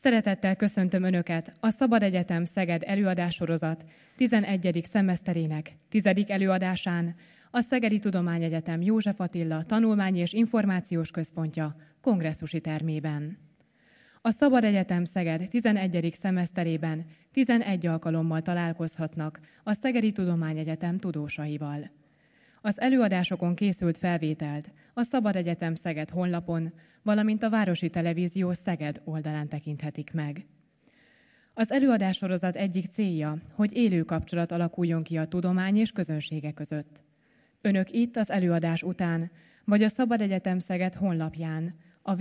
Szeretettel köszöntöm Önöket a Szabad Egyetem Szeged előadássorozat 11. szemeszterének 10. előadásán, a Szegedi Tudományegyetem József Attila Tanulmányi és Információs Központja kongresszusi termében. A Szabad Egyetem Szeged 11. szemeszterében 11 alkalommal találkozhatnak a Szegedi Tudományegyetem tudósaival. Az előadásokon készült felvételt a Szabad Egyetem Szeged honlapon, valamint a Városi Televízió Szeged oldalán tekinthetik meg. Az előadássorozat egyik célja, hogy élő kapcsolat alakuljon ki a tudomány és közönsége között. Önök itt az előadás után, vagy a Szabad Egyetem Szeged honlapján, a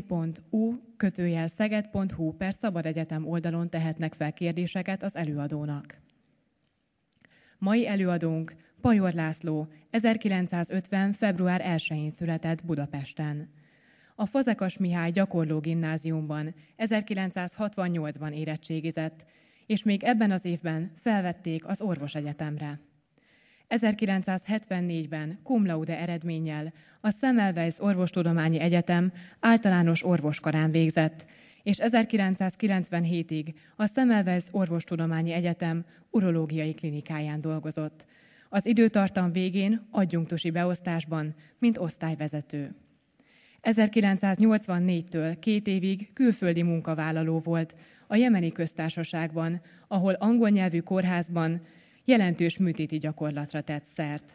www.u-szeged.hu/szabadegyetem oldalon tehetnek fel kérdéseket az előadónak. Mai előadónk Pajor László 1950. február 1-én született Budapesten. A Fazekas Mihály Gyakorló Gimnáziumban 1968-ban érettségizett, és még ebben az évben felvették az orvosegyetemre. 1974-ben cum laude eredménnyel a Semmelweis Orvostudományi Egyetem általános orvoskarán végzett, és 1997-ig a Semmelweis Orvostudományi Egyetem urológiai klinikáján dolgozott. Az időtartam végén adjunktusi beosztásban, mint osztályvezető. 1984-től 2 évig külföldi munkavállaló volt a Jemeni Köztársaságban, ahol angol nyelvű kórházban jelentős műtéti gyakorlatra tett szert.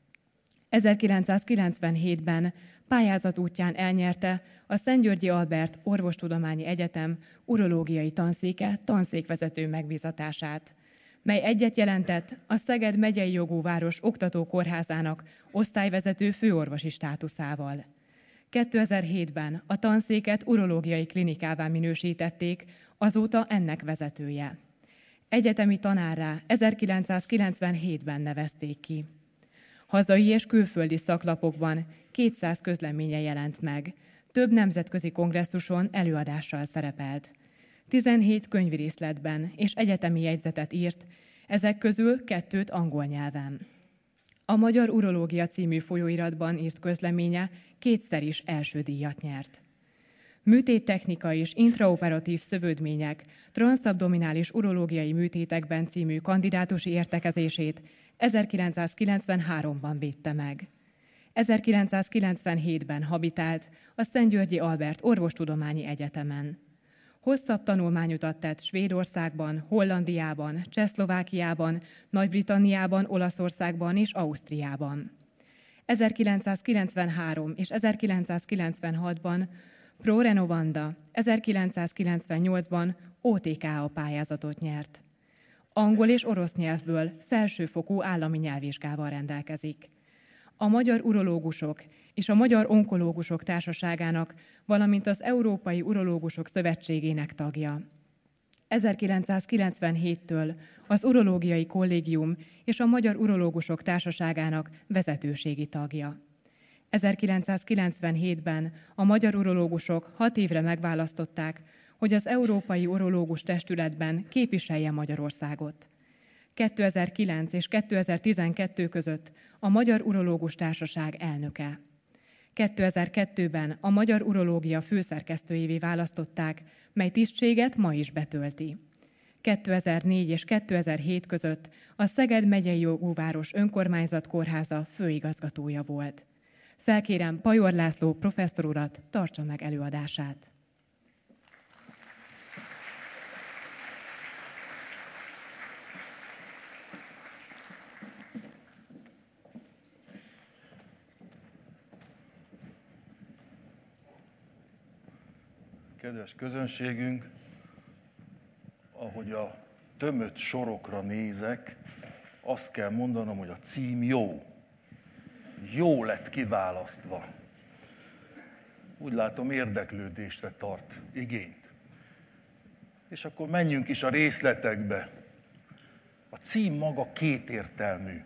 1997-ben pályázat útján elnyerte a Szent-Györgyi Albert Orvostudományi Egyetem urológiai tanszéke tanszékvezető megbízatását, mely egyet jelentett a Szeged megyei jogú város oktatókórházának osztályvezető főorvosi státuszával. 2007-ben a tanszéket urológiai klinikává minősítették, azóta ennek vezetője. Egyetemi tanárrá 1997-ben nevezték ki. Hazai és külföldi szaklapokban 200 közleménye jelent meg, több nemzetközi kongresszuson előadással szerepelt. 17 könyvrészletben és egyetemi jegyzetet írt, ezek közül 2 angol nyelven. A Magyar Urológia című folyóiratban írt közleménye 2-szer is első díjat nyert. Műtéttechnika és intraoperatív szövődmények transzabdominális urológiai műtétekben című kandidátusi értekezését 1993-ban védte meg. 1997-ben habilitált a Szent-Györgyi Albert Orvostudományi Egyetemen. Hosszabb tanulmányutat tett Svédországban, Hollandiában, Csehszlovákiában, Nagy-Britanniában, Olaszországban és Ausztriában. 1993 és 1996-ban Pro Renovanda, 1998-ban OTKA pályázatot nyert. Angol és orosz nyelvből felsőfokú állami nyelvvizsgával rendelkezik. A Magyar Urológusok és a Magyar Onkológusok Társaságának, valamint az Európai Urológusok Szövetségének tagja. 1997-től az Urológiai Kollégium és a Magyar Urológusok Társaságának vezetőségi tagja. 1997-ben a magyar urológusok 6 évre megválasztották, hogy az Európai Urológus Testületben képviselje Magyarországot. 2009 és 2012 között a Magyar Urológus Társaság elnöke. 2002-ben a Magyar Urológia főszerkesztőjévé választották, mely tisztséget ma is betölti. 2004 és 2007 között a Szeged megyei jogú város önkormányzat kórháza főigazgatója volt. Felkérem Pajor László professzor urat, tartsa meg előadását. Kedves közönségünk, ahogy a tömött sorokra nézek, azt kell mondanom, hogy a cím jó. Jó lett kiválasztva. Úgy látom, érdeklődésre tart igényt. És akkor menjünk is a részletekbe. A cím maga kétértelmű.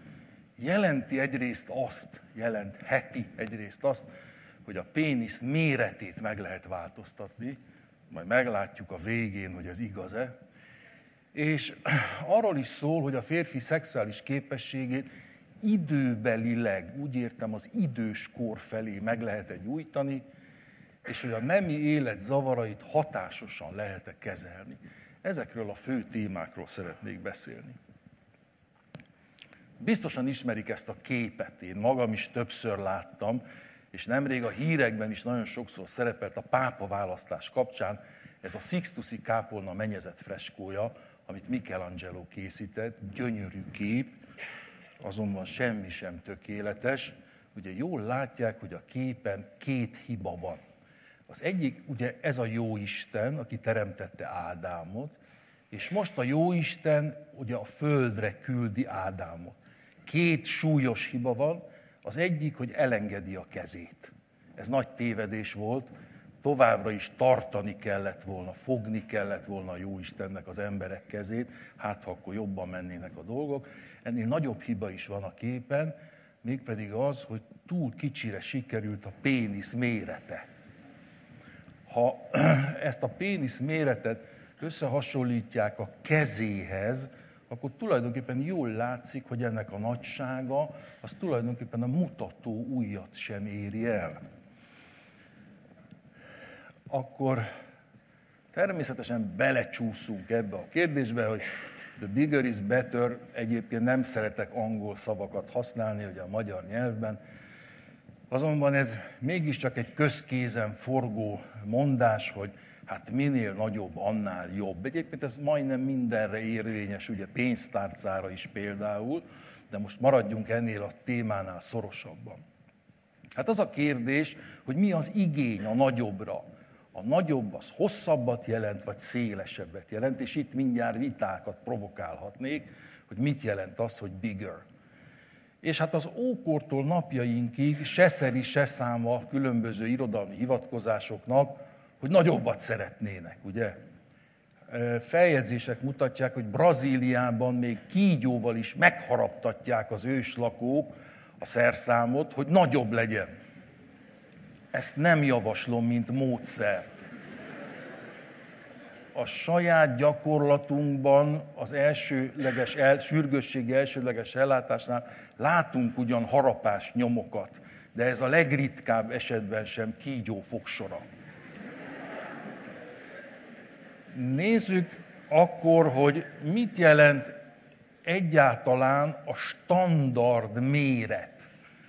Jelentheti egyrészt azt, hogy a pénisz méretét meg lehet változtatni, majd meglátjuk a végén, hogy ez igaz-e. És arról is szól, hogy a férfi szexuális képességét időbelileg, úgy értem, az idős kor felé meg lehet nyújtani, és hogy a nemi élet zavarait hatásosan lehet-e kezelni. Ezekről a fő témákról szeretnék beszélni. Biztosan ismerik ezt a képet, én magam is többször láttam, és nemrég a hírekben is nagyon sokszor szerepelt a pápaválasztás kapcsán ez a Sixtusi kápolna mennyezet freskója, amit Michelangelo készített, gyönyörű kép, azonban semmi sem tökéletes. Ugye jól látják, hogy a képen két hiba van. Az egyik, ugye ez a Jóisten, aki teremtette Ádámot, és most a Jóisten ugye a földre küldi Ádámot. Két súlyos hiba van, az egyik, hogy elengedi a kezét. Ez nagy tévedés volt, továbbra is tartani kellett volna, fogni kellett volna a Jóistennek az emberek kezét, hát ha akkor jobban mennének a dolgok. Ennél nagyobb hiba is van a képen, mégpedig az, hogy túl kicsire sikerült a pénisz mérete. Ha ezt a pénisz méretet összehasonlítják a kezéhez, akkor tulajdonképpen jól látszik, hogy ennek a nagysága, az tulajdonképpen a mutató ujjat sem éri el. Akkor természetesen belecsúszunk ebbe a kérdésbe, hogy the bigger is better, egyébként nem szeretek angol szavakat használni, ugye a magyar nyelvben, azonban ez mégiscsak egy közkézen forgó mondás, hogy hát minél nagyobb, annál jobb. Egyébként ez majdnem mindenre érvényes, ugye pénztárcára is például, de most maradjunk ennél a témánál szorosabban. Hát az a kérdés, hogy mi az igény a nagyobbra. A nagyobb az hosszabbat jelent, vagy szélesebbet jelent, és itt mindjárt vitákat provokálhatnék, hogy mit jelent az, hogy bigger. És hát az ókortól napjainkig se szeri, se száma különböző irodalmi hivatkozásoknak, hogy nagyobbat szeretnének, ugye? Feljegyzések mutatják, hogy Brazíliában még kígyóval is megharaptatják az őslakók a szerszámot, hogy nagyobb legyen. Ezt nem javaslom, mint módszert. A saját gyakorlatunkban az sürgősségi elsődleges ellátásnál látunk ugyan harapás nyomokat, de ez a legritkább esetben sem kígyó fogsora. Nézzük akkor, hogy mit jelent egyáltalán a standard méret.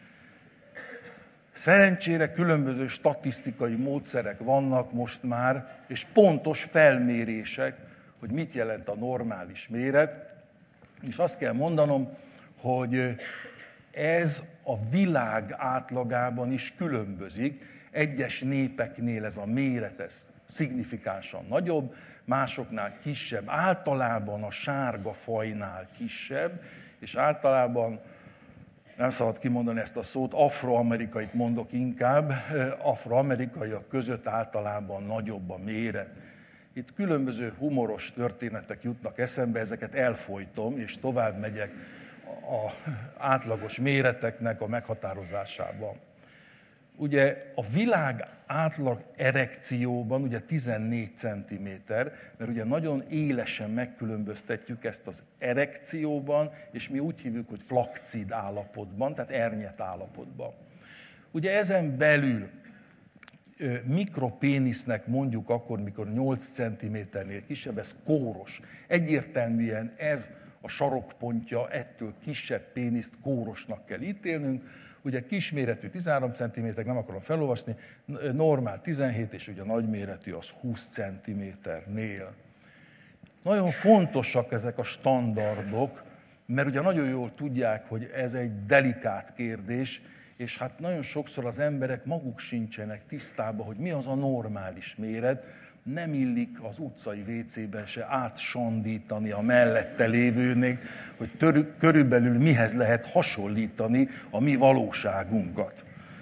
Szerencsére különböző statisztikai módszerek vannak most már, és pontos felmérések, hogy mit jelent a normális méret. És azt kell mondanom, hogy ez a világ átlagában is különbözik. Egyes népeknél ez a méret ez szignifikánsan nagyobb, másoknál kisebb, általában a sárga fajnál kisebb, és általában, nem szabad kimondani ezt a szót, afroamerikait mondok inkább, afroamerikaiak között általában nagyobb a méret. Itt különböző humoros történetek jutnak eszembe, ezeket elfojtom, és tovább megyek az átlagos méreteknek a meghatározásában. Ugye a világ átlag erekcióban ugye 14 cm, mert ugye nagyon élesen megkülönböztetjük ezt az erekcióban, és mi úgy hívjuk, hogy flaccid állapotban, tehát ernyet állapotban. Ugye ezen belül mikropénisznek mondjuk akkor, mikor 8 cm-nél kisebb, ez kóros. Egyértelműen ez a sarokpontja, ettől kisebb péniszt kórosnak kell ítélnünk. Ugye kisméretű 13 cm, nem akarom felolvasni, normál 17, és ugye nagyméretű az 20 cm-nél. Nagyon fontosak ezek a standardok, mert ugye nagyon jól tudják, hogy ez egy delikát kérdés, és hát nagyon sokszor az emberek maguk sincsenek tisztában, hogy mi az a normális méret, nem illik az utcai WC-ben se átsandítani a mellette lévőnek, hogy körülbelül mihez lehet hasonlítani a mi valóságunkat.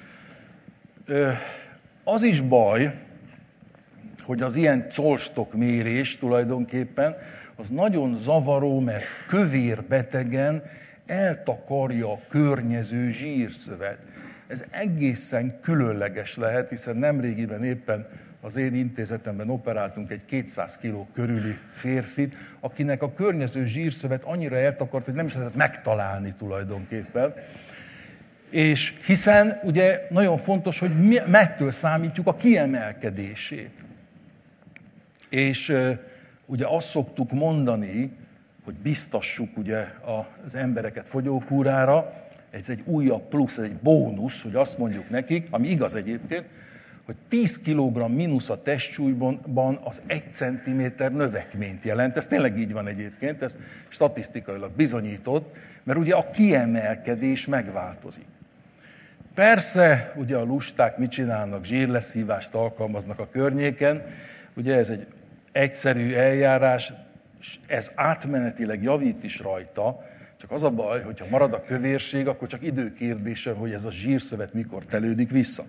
Az is baj, hogy az ilyen colstok mérés tulajdonképpen az nagyon zavaró, mert kövérbetegen eltakarja a környező zsírszövet. Ez egészen különleges lehet, hiszen nemrégiben éppen az én intézetemben operáltunk egy 200 kg körüli férfit, akinek a környező zsírszövet annyira eltakart, hogy nem is lehetett megtalálni tulajdonképpen. És hiszen ugye nagyon fontos, hogy mettől számítjuk a kiemelkedését. És ugye azt szoktuk mondani, hogy biztassuk ugye az embereket fogyókúrára, ez egy újabb plusz, ez egy bónusz, hogy azt mondjuk nekik, ami igaz egyébként, hogy 10 kg mínusz a testsúlyban az 1 cm növekményt jelent. Ez tényleg így van egyébként, ezt statisztikailag bizonyított, mert ugye a kiemelkedés megváltozik. Persze, ugye a lusták mit csinálnak, zsírleszívást alkalmaznak a környéken, ugye ez egy egyszerű eljárás, ez átmenetileg javít is rajta, csak az a baj, hogyha marad a kövérség, akkor csak időkérdése, hogy ez a zsírszövet mikor telődik vissza.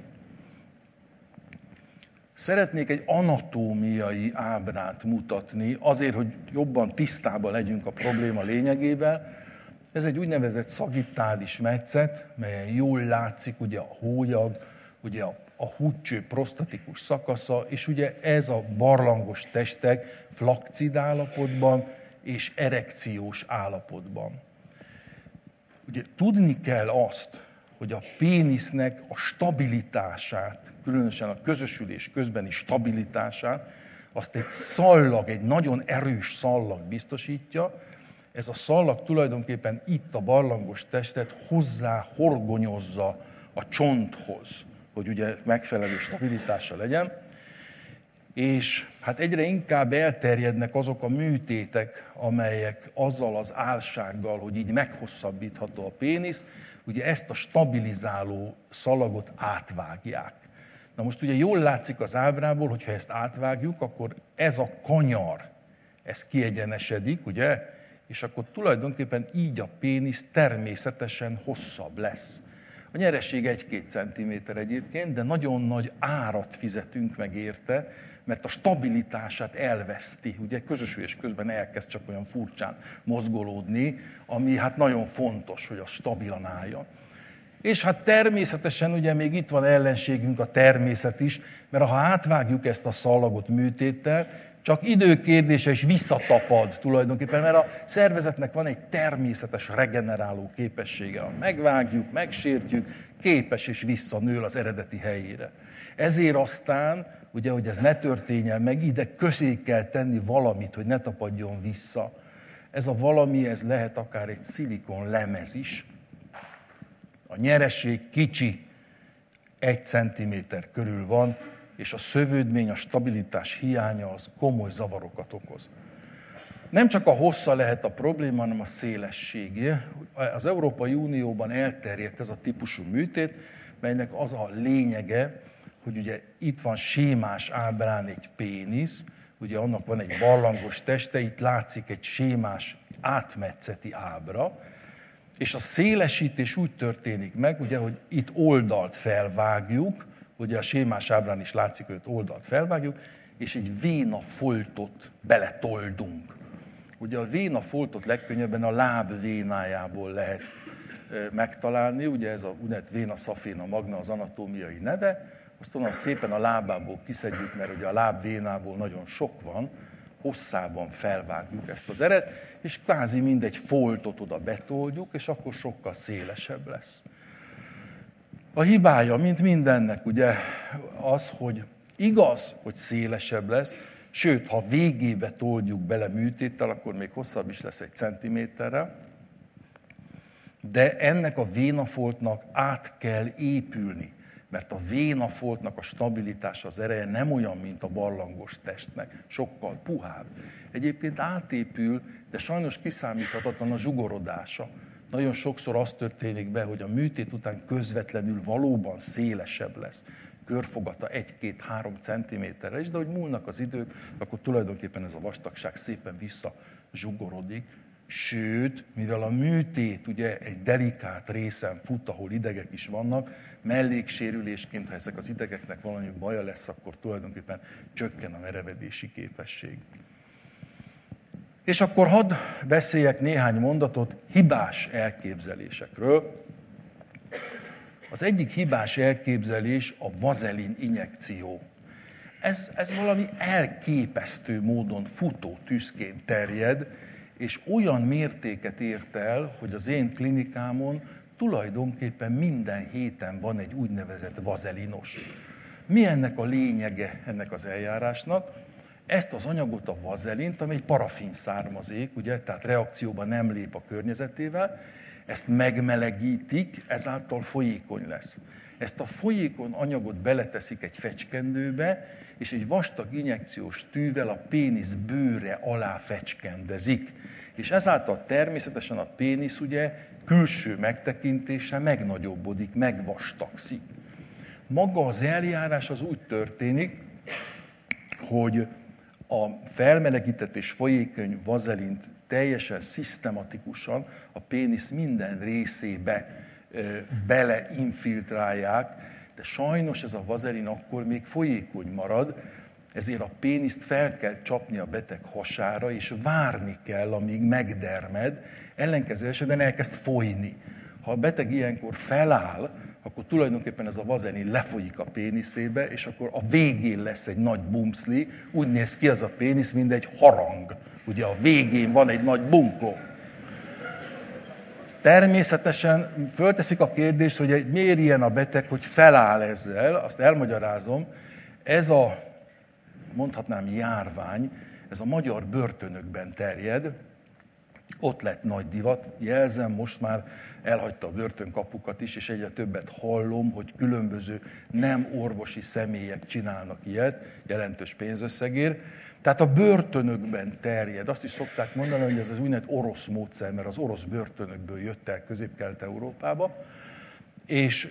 Szeretnék egy anatómiai ábrát mutatni, azért, hogy jobban tisztában legyünk a probléma lényegével. Ez egy úgynevezett szagittális metszet, melyen jól látszik ugye a hólyag, ugye a húdcső prosztatikus szakasza, és ugye ez a barlangos testek flaccid állapotban és erekciós állapotban. Ugye tudni kell azt, hogy a pénisznek a stabilitását, különösen a közösülés közbeni stabilitását, azt egy szallag, egy nagyon erős szallag biztosítja. Ez a szallag tulajdonképpen itt a barlangos testet hozzá horgonyozza a csonthoz, hogy ugye megfelelő stabilitása legyen. És hát egyre inkább elterjednek azok a műtétek, amelyek azzal az álsággal, hogy így meghosszabbítható a pénisz, ugye ezt a stabilizáló szalagot átvágják. Na most ugye jól látszik az ábrából, hogyha ezt átvágjuk, akkor ez a kanyar, ez kiegyenesedik, ugye? És akkor tulajdonképpen így a pénisz természetesen hosszabb lesz. A nyereség 1-2 cm egyébként, de nagyon nagy árat fizetünk meg érte, mert a stabilitását elveszti. Ugye közösülés közben elkezd csak olyan furcsán mozgolódni, ami hát nagyon fontos, hogy az stabilan álljon. És hát természetesen ugye még itt van ellenségünk a természet is, mert ha átvágjuk ezt a szallagot műtéttel, csak időkérdése is visszatapad tulajdonképpen, mert a szervezetnek van egy természetes regeneráló képessége. Ha megvágjuk, megsértjük, képes és visszanő az eredeti helyére. Ezért aztán, ugye, hogy ez ne történjen meg, ide közé kell tenni valamit, hogy ne tapadjon vissza. Ez a valami, ez lehet akár egy szilikon lemez is. A nyereség kicsi, 1 cm körül van, és a szövődmény, a stabilitás hiánya az komoly zavarokat okoz. Nem csak a hossza lehet a probléma, hanem a szélessége. Az Európai Unióban elterjedt ez a típusú műtét, melynek az a lényege, hogy ugye itt van sémás ábrán egy pénisz, ugye annak van egy barlangos teste, itt látszik egy sémás átmetszeti ábra, és a szélesítés úgy történik meg, ugye, hogy itt oldalt felvágjuk, ugye a sémás ábrán is látszik, hogy oldalt felvágjuk, és egy vénafoltot beletoldunk. Ugye a vénafoltot legkönnyebben a láb vénájából lehet megtalálni, ugye ez a úgynevezett véna szaféna magna az anatómiai neve, azt onnan szépen a lábából kiszedjük, mert ugye a lábvénából nagyon sok van, hosszában felvágjuk ezt az eret, és kvázi mindegy foltot oda betoldjuk, és akkor sokkal szélesebb lesz. A hibája, mint mindennek, ugye az, hogy igaz, hogy szélesebb lesz, sőt, ha végébe toldjuk bele műtéttel, akkor még hosszabb is lesz 1 centiméterrel, de ennek a vénafoltnak át kell épülni, mert a vénafoltnak a stabilitása, az ereje nem olyan, mint a barlangos testnek, sokkal puhább. Egyébként átépül, de sajnos kiszámíthatatlan a zsugorodása. Nagyon sokszor az történik be, hogy a műtét után közvetlenül valóban szélesebb lesz. Körfogata 1-2-3 centiméterre is, de hogy múlnak az idők, akkor tulajdonképpen ez a vastagság szépen visszazsugorodik. Sőt, mivel a műtét ugye egy delikát részen fut, ahol idegek is vannak, melléksérülésként, ha ezek az idegeknek valami baja lesz, akkor tulajdonképpen csökken a merevedési képesség. És akkor hadd beszéljek néhány mondatot hibás elképzelésekről. Az egyik hibás elképzelés a vazelin injekció. Ez valami elképesztő módon futó tűzként terjed, és olyan mértéket ért el, hogy az én klinikámon tulajdonképpen minden héten van egy úgynevezett vazelinos. Mi ennek a lényege ennek az eljárásnak? Ezt az anyagot, a vazelint, ami egy parafin származék, ugye, tehát reakcióban nem lép a környezetével, ezt megmelegítik, ezáltal folyékony lesz. Ezt a folyékony anyagot beleteszik egy fecskendőbe, és egy vastag injekciós tűvel a pénisz bőre alá fecskendezik. És ezáltal természetesen a pénisz ugye külső megtekintése megnagyobbodik, megvastagszik. Maga az eljárás az úgy történik, hogy a felmelegített és folyékony vazelint teljesen szisztematikusan a pénisz minden részébe beleinfiltrálják, de sajnos ez a vazelin akkor még folyékony marad, ezért a péniszt fel kell csapni a beteg hasára, és várni kell, amíg megdermed, ellenkező esetben elkezd folyni. Ha a beteg ilyenkor feláll, akkor tulajdonképpen ez a vazelin lefolyik a péniszébe, és akkor a végén lesz egy nagy bumszli, úgy néz ki az a pénisz, mint egy harang. Ugye a végén van egy nagy bunkó. Természetesen fölteszik a kérdést, hogy miért ilyen a beteg, hogy feláll ezzel, azt elmagyarázom. Ez a, mondhatnám, járvány, ez a magyar börtönökben terjed, ott lett nagy divat, jelzem, most már elhagyta a börtönkapukat is, és egyre többet hallom, hogy különböző nem orvosi személyek csinálnak ilyet, jelentős pénzösszegért. Tehát a börtönökben terjed. Azt is szokták mondani, hogy ez az úgynevezett orosz módszer, mert az orosz börtönökből jött el Közép-Kelet-Európába. És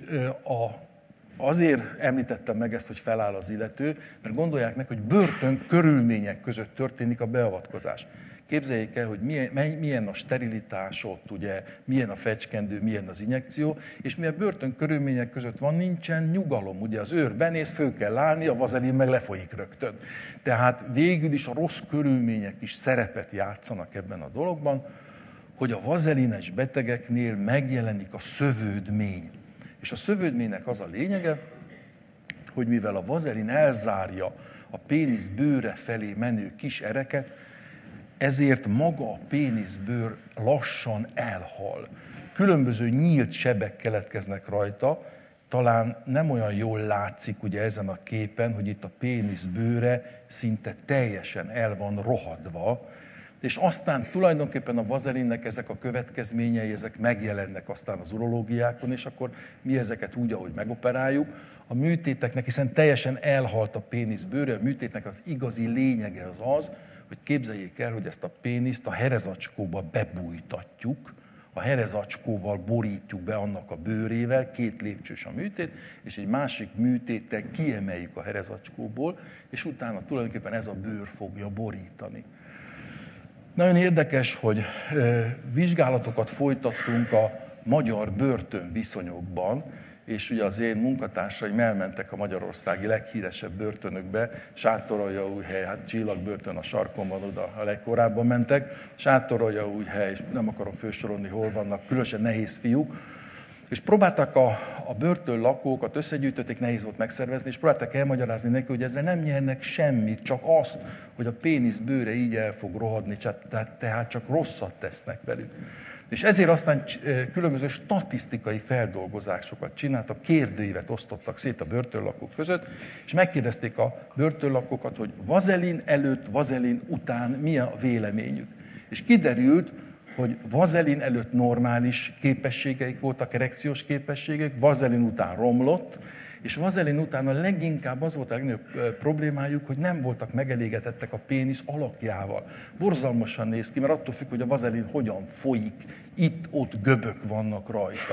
azért említettem meg ezt, hogy feláll az illető, mert gondolják meg, hogy börtön körülmények között történik a beavatkozás. Képzeljék el, hogy milyen a sterilitás ott, ugye, milyen a fecskendő, milyen az injekció, és mivel börtön körülmények között van, nincsen nyugalom. Ugye az őr benéz, föl kell állni, a vazelin meg lefolyik rögtön. Tehát végül is a rossz körülmények is szerepet játszanak ebben a dologban, hogy a vazelines betegeknél megjelenik a szövődmény. És a szövődménynek az a lényege, hogy mivel a vazelin elzárja a pénisz bőre felé menő kis ereket, ezért maga a péniszbőr lassan elhal. Különböző nyílt sebek keletkeznek rajta, talán nem olyan jól látszik ugye ezen a képen, hogy itt a péniszbőre szinte teljesen el van rohadva, és aztán tulajdonképpen a vazelinnek ezek a következményei, ezek megjelennek aztán az urológiákon, és akkor mi ezeket úgy, ahogy megoperáljuk. A műtéteknek, hiszen teljesen elhalt a péniszbőre, a műtétnek az igazi lényege az, hogy képzeljék el, hogy ezt a péniszt a herezacskóba bebújtatjuk, a herezacskóval borítjuk be annak a bőrével, 2 lépcsős a műtét, és egy másik műtéttel kiemeljük a herezacskóból, és utána tulajdonképpen ez a bőr fogja borítani. Nagyon érdekes, hogy vizsgálatokat folytattunk a magyar börtönviszonyokban, és ugye az én munkatársaim elmentek a magyarországi leghíresebb börtönökbe, Sátoraljaújhely, hát Csillagbörtön a sarkon van, oda a legkorábban mentek, Sátoraljaújhely, és nem akarom fősorolni, hol vannak, különösen nehéz fiúk, és próbáltak a börtön lakókat, összegyűjtötték, nehéz volt megszervezni, és próbálták elmagyarázni neki, hogy ezzel nem nyernek semmit, csak azt, hogy a pénisz bőre így el fog rohadni, tehát csak rosszat tesznek velük. És ezért aztán különböző statisztikai feldolgozásokat csináltak, kérdőívet osztottak szét a börtönlakók között, és megkérdezték a börtönlakókat, hogy vazelin előtt, vazelin után mi a véleményük. És kiderült, hogy vazelin előtt normális képességeik voltak, erekciós képességek, vazelin után romlott, és vazelin után a leginkább az volt a legnagyobb problémájuk, hogy nem voltak megelégedettek a pénisz alakjával. Borzalmasan néz ki, mert attól függ, hogy a vazelin hogyan folyik, itt-ott göbök vannak rajta.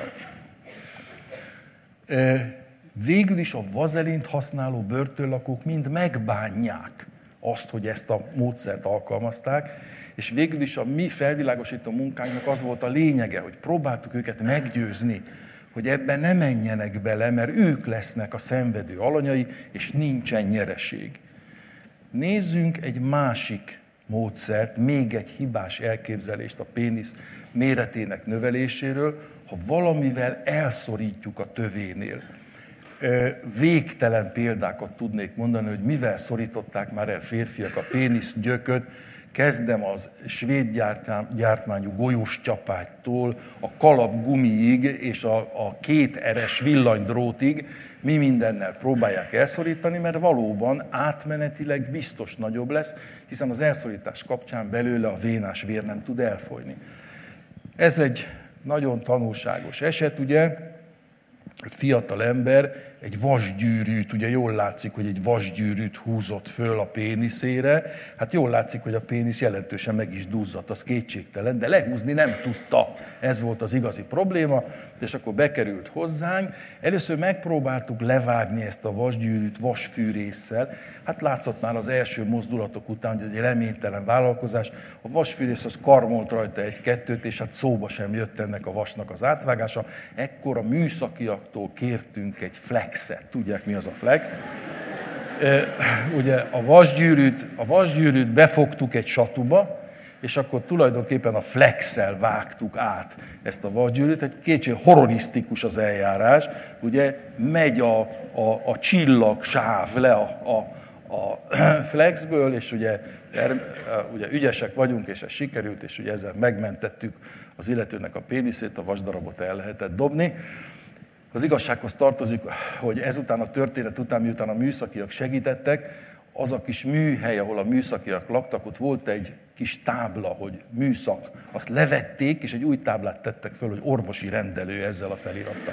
Végül is a vazelint használó börtönlakók mind megbánják azt, hogy ezt a módszert alkalmazták, és végül is a mi felvilágosító munkánknak az volt a lényege, hogy próbáltuk őket meggyőzni, hogy ebben ne menjenek bele, mert ők lesznek a szenvedő alanyai, és nincsen nyereség. Nézzünk egy másik módszert, még egy hibás elképzelést a pénisz méretének növeléséről, ha valamivel elszorítjuk a tövénél. Végtelen példákat tudnék mondani, hogy mivel szorították már el férfiak a pénisz gyököt, kezdem az svéd gyártmányú golyós csapágytól a kalapgumiig és a 2 eres villanydrótig mi mindennel próbálják elszorítani, mert valóban átmenetileg biztos nagyobb lesz, hiszen az elszorítás kapcsán belőle a vénás vér nem tud elfolyni. Ez egy nagyon tanulságos eset, ugye, egy fiatal ember egy vasgyűrűt, ugye jól látszik, hogy egy vasgyűrűt húzott föl a péniszére, hát jól látszik, hogy a pénisz jelentősen meg is duzzadt, az kétségtelen, de lehúzni nem tudta. Ez volt az igazi probléma, és akkor bekerült hozzánk. Először megpróbáltuk levágni ezt a vasgyűrűt vasfűrésszel, hát látszott már az első mozdulatok után, hogy ez egy reménytelen vállalkozás. A vasfűrész az karmolt rajta 1-2, és hát szóba sem jött ennek a vasnak az átvágása. Ekkor a műszakiaktól kértünk egy flexet. Tudják, mi az a flex? Ugye a vasgyűrűt befogtuk egy satuba, és akkor tulajdonképpen a flexel vágtuk át ezt a vasgyűrűt. Egy kicsit horrorisztikus az eljárás. Ugye megy a csillagsáv le a flexből, és ugye ügyesek vagyunk, és ez sikerült, és ugye ezzel megmentettük az illetőnek a péniszét, a vasdarabot el lehetett dobni. Az igazsághoz tartozik, hogy ezután a történet után, miután a műszakiak segítettek, az a kis műhely, ahol a műszakiak laktak, ott volt egy kis tábla, hogy műszak. Azt levették, és egy új táblát tettek föl, hogy orvosi rendelő ezzel a felirattal.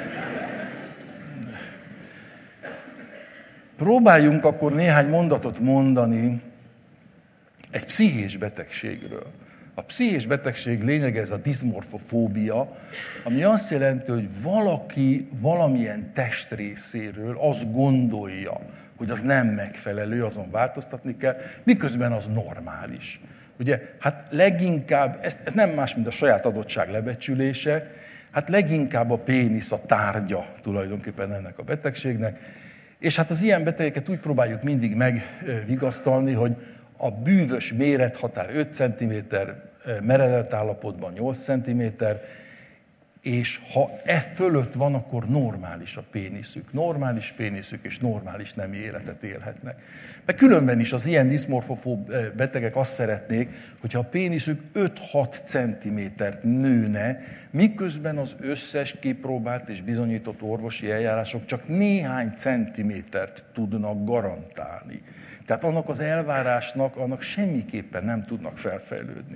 Próbáljunk akkor néhány mondatot mondani egy pszichés betegségről. A pszichés betegség lényege ez a diszmorfofóbia, ami azt jelenti, hogy valaki valamilyen testrészéről azt gondolja, hogy az nem megfelelő, azon változtatni kell, miközben az normális. Ugye, hát leginkább, ez nem más, mint a saját adottság lebecsülése, hát leginkább a pénisz a tárgya tulajdonképpen ennek a betegségnek, és hát az ilyen betegeket úgy próbáljuk mindig megvigasztalni, hogy a bűvös mérethatár 5 cm, meredett állapotban 8 cm, és ha e fölött van, akkor normális a péniszük. Normális péniszük és normális nemi életet élhetnek. Mert különben is az ilyen diszmorfofób betegek azt szeretnék, hogyha a péniszük 5-6 centimétert nőne, miközben az összes kipróbált és bizonyított orvosi eljárások csak néhány centimétert tudnak garantálni. Tehát annak az elvárásnak, annak semmiképpen nem tudnak felfejlődni.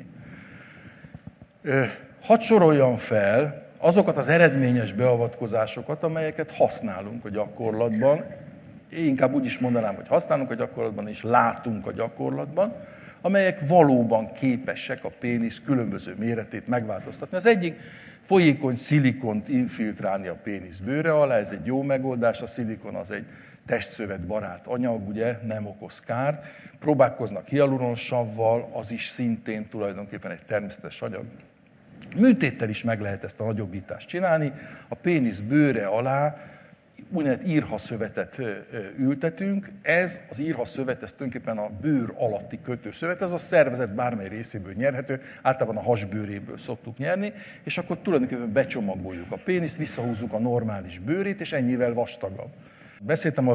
Hadd soroljam fel azokat az eredményes beavatkozásokat, amelyeket használunk a gyakorlatban. Én inkább úgy is mondanám, hogy használunk a gyakorlatban, és látunk a gyakorlatban, amelyek valóban képesek a pénisz különböző méretét megváltoztatni. Az egyik folyékony szilikont infiltrálni a pénisz bőre alá, ez egy jó megoldás, a szilikon az egy testszövetbarát anyag, ugye, nem okoz kárt. Próbálkoznak hialuronsavval, az is szintén tulajdonképpen egy természetes anyag. Műtéttel is meg lehet ezt a nagyobbítást csinálni. A pénisz bőre alá úgynevezett írhaszövetet ültetünk. Ez az írhaszövet, ez tulajdonképpen a bőr alatti kötőszövet, ez a szervezet bármely részéből nyerhető, általában a hasbőréből szoktuk nyerni, és akkor tulajdonképpen becsomagoljuk a péniszt, visszahúzzuk a normális bőrét, és ennyivel vastagabb. Beszéltem a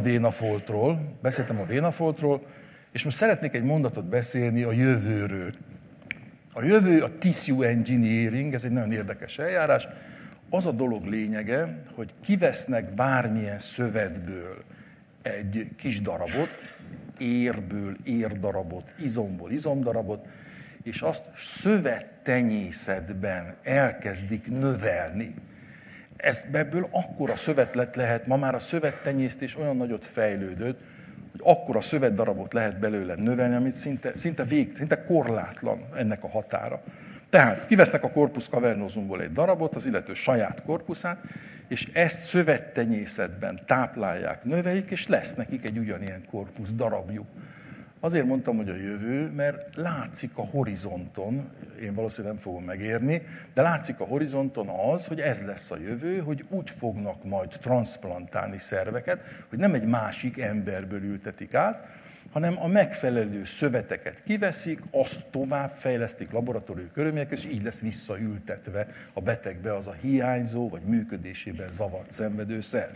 vénafoltról, és most szeretnék egy mondatot beszélni a jövőről. A jövő a tissue engineering, ez egy nagyon érdekes eljárás. Az a dolog lényege, hogy kivesznek bármilyen szövetből egy kis darabot, érből érdarabot, izomból izomdarabot, és azt szövettenyészetben elkezdik növelni. Ebből akkora szövetlet lehet, ma már a szövettenyésztés olyan nagyot fejlődött, hogy akkora szövetdarabot lehet belőle növelni, amit szinte korlátlan ennek a határa. Tehát kivesznek a corpus cavernosumból egy darabot, az illető saját korpuszát, és ezt szövettenyészetben táplálják, növelik, és lesz nekik egy ugyanilyen korpusz darabjuk. Azért mondtam, hogy a jövő, mert látszik a horizonton, én valószínűleg nem fogom megérni, de látszik a horizonton az, hogy ez lesz a jövő, hogy úgy fognak majd transzplantálni szerveket, hogy nem egy másik emberből ültetik át, hanem a megfelelő szöveteket kiveszik, azt továbbfejlesztik laboratóriumi körülmények között, és így lesz visszaültetve a betegbe az a hiányzó, vagy működésében zavart szenvedő szerv.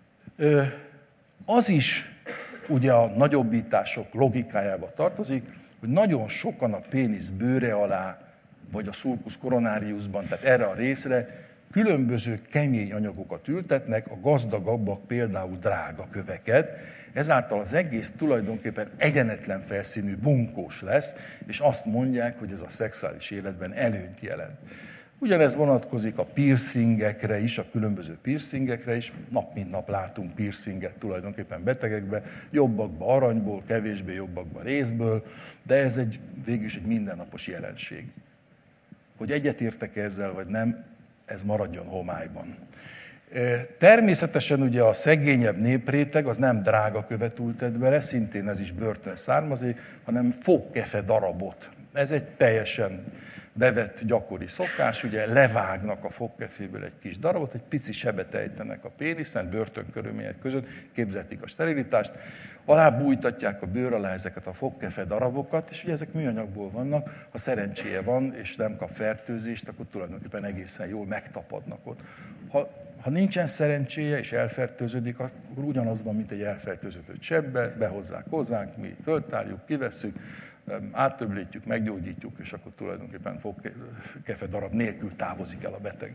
Az is ugye a nagyobbítások logikájába tartozik, hogy nagyon sokan a pénisz bőre alá, vagy a sulcus coronariusban, tehát erre a részre különböző kemény anyagokat ültetnek, a gazdagabbak például drága köveket, ezáltal az egész tulajdonképpen egyenetlen felszínű, bunkós lesz, és azt mondják, hogy ez a szexuális életben előnyt jelent. Ugyanez vonatkozik a piercingekre is, a különböző piercingekre is. Nap mint nap látunk piercinget tulajdonképpen betegekbe, jobbakba aranyból, kevésbé jobbakba rézből, de ez végül is egy mindennapos jelenség. Hogy egyetértek ezzel, vagy nem, ez maradjon homályban. Természetesen ugye a szegényebb népréteg az nem drága követ ültet bele, szintén ez is börtön származék, hanem fogkefe darabot. Ez egy teljesen bevett gyakori szokás, ugye levágnak a fogkeféből egy kis darabot, egy pici sebet ejtenek a péniszen, börtönkörülmények között, képzelték a sterilitást, alábújtatják a bőr alá ezeket a fogkefe darabokat, és ugye ezek műanyagból vannak, ha szerencséje van, és nem kap fertőzést, akkor tulajdonképpen egészen jól megtapadnak ott. Ha nincsen szerencséje, és elfertőződik, akkor ugyanaz van, mint egy elfertőződött sebbe, behozzák hozzánk, mi föltárjuk, kivesszük, áttöblítjük, meggyógyítjuk, és akkor tulajdonképpen fogkefe darab nélkül távozik el a beteg.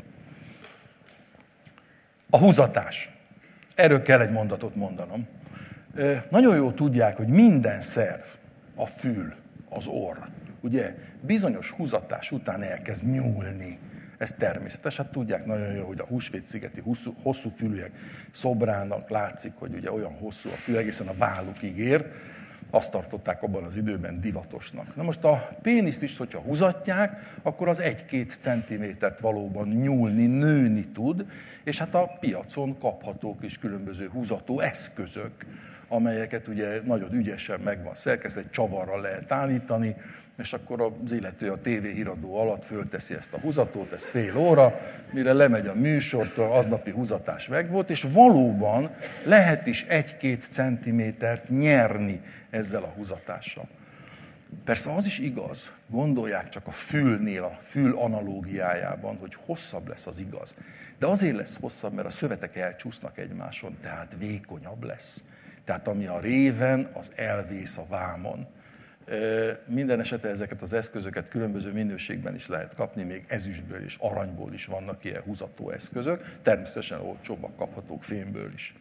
A húzatás. Erről kell egy mondatot mondanom. Nagyon jól tudják, hogy minden szerv, a fül, az orr, ugye bizonyos húzatás után elkezd nyúlni. Ez természetes, hát tudják nagyon jól, hogy a Húsvét-szigeti hosszú fülűek szobrának látszik, hogy ugye olyan hosszú a fül, egészen a vállukig ért, azt tartották abban az időben divatosnak. Na most a péniszt is, hogyha húzatják, akkor az 1-2 centimétert valóban nyúlni, nőni tud, és hát a piacon kaphatók is különböző húzató eszközök, amelyeket ugye nagyon ügyesen meg van szerkesztve, egy csavarral lehet állítani, és akkor az illető a tévéhíradó alatt fölteszi ezt a húzatót, ez fél óra, mire lemegy a műsortól, aznapi húzatás megvolt, és valóban lehet is 1-2 centimétert nyerni ezzel a húzatással. Persze az is igaz, gondolják csak a fülnél, a fül analógiájában, hogy hosszabb lesz az igaz. De azért lesz hosszabb, mert a szövetek elcsúsznak egymáson, tehát vékonyabb lesz. Tehát ami a réven, az elvész a vámon. Minden esetre ezeket az eszközöket különböző minőségben is lehet kapni, még ezüstből és aranyból is vannak ilyen húzató eszközök, természetesen olcsóbbak kaphatók fémből is.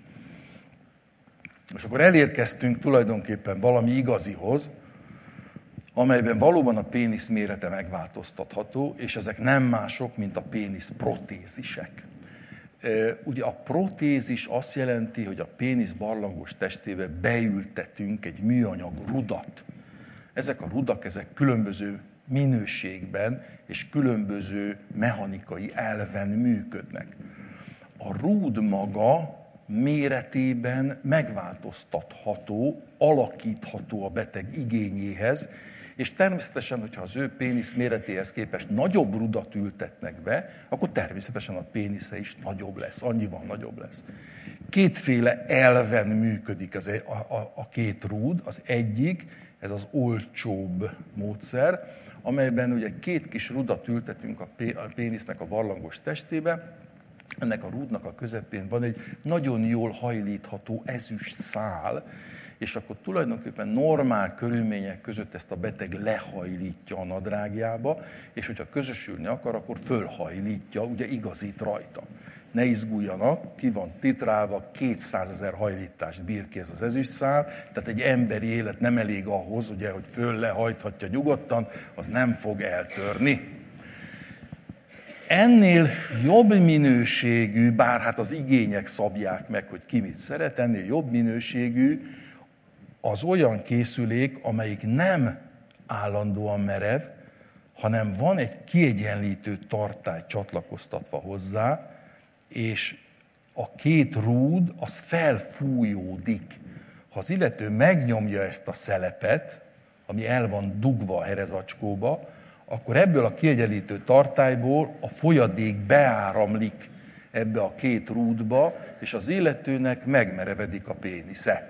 És akkor elérkeztünk tulajdonképpen valami igazihoz, amelyben valóban a pénisz mérete megváltoztatható, és ezek nem mások, mint a pénisz protézisek. Ugye a protézis azt jelenti, hogy a pénisz barlangos testébe beültetünk egy műanyag rudat. Ezek a rudak, ezek különböző minőségben és különböző mechanikai elven működnek. A rúd maga méretében megváltoztatható, alakítható a beteg igényéhez, és természetesen, hogyha az ő pénisz méretéhez képest nagyobb rudat ültetnek be, akkor természetesen a pénisze is nagyobb lesz, annyival nagyobb lesz. Kétféle elven működik a két rúd. Az egyik, ez az olcsóbb módszer, amelyben ugye 2 kis rudat ültetünk a pénisznek a barlangos testébe, ennek a rúdnak a közepén van egy nagyon jól hajlítható ezüst szál, és akkor tulajdonképpen normál körülmények között ezt a beteg lehajlítja a nadrágjába, és hogyha közösülni akar, akkor fölhajlítja, ugye igazít rajta. Ne izguljanak, ki van titrálva, 200 000 hajlítást bír ki ez az ezüstszál, tehát egy emberi élet nem elég ahhoz, ugye, hogy föl lehajthatja nyugodtan, az nem fog eltörni. Ennél jobb minőségű, bár hát az igények szabják meg, hogy ki mit szeret, ennél jobb minőségű az olyan készülék, amelyik nem állandóan merev, hanem van egy kiegyenlítő tartály csatlakoztatva hozzá, és a 2 rúd az felfújódik. Ha az illető megnyomja ezt a szelepet, ami el van dugva a herezacskóba, akkor ebből a kiegyenlítő tartályból a folyadék beáramlik ebbe a 2 rúdba, és az illetőnek megmerevedik a pénisze.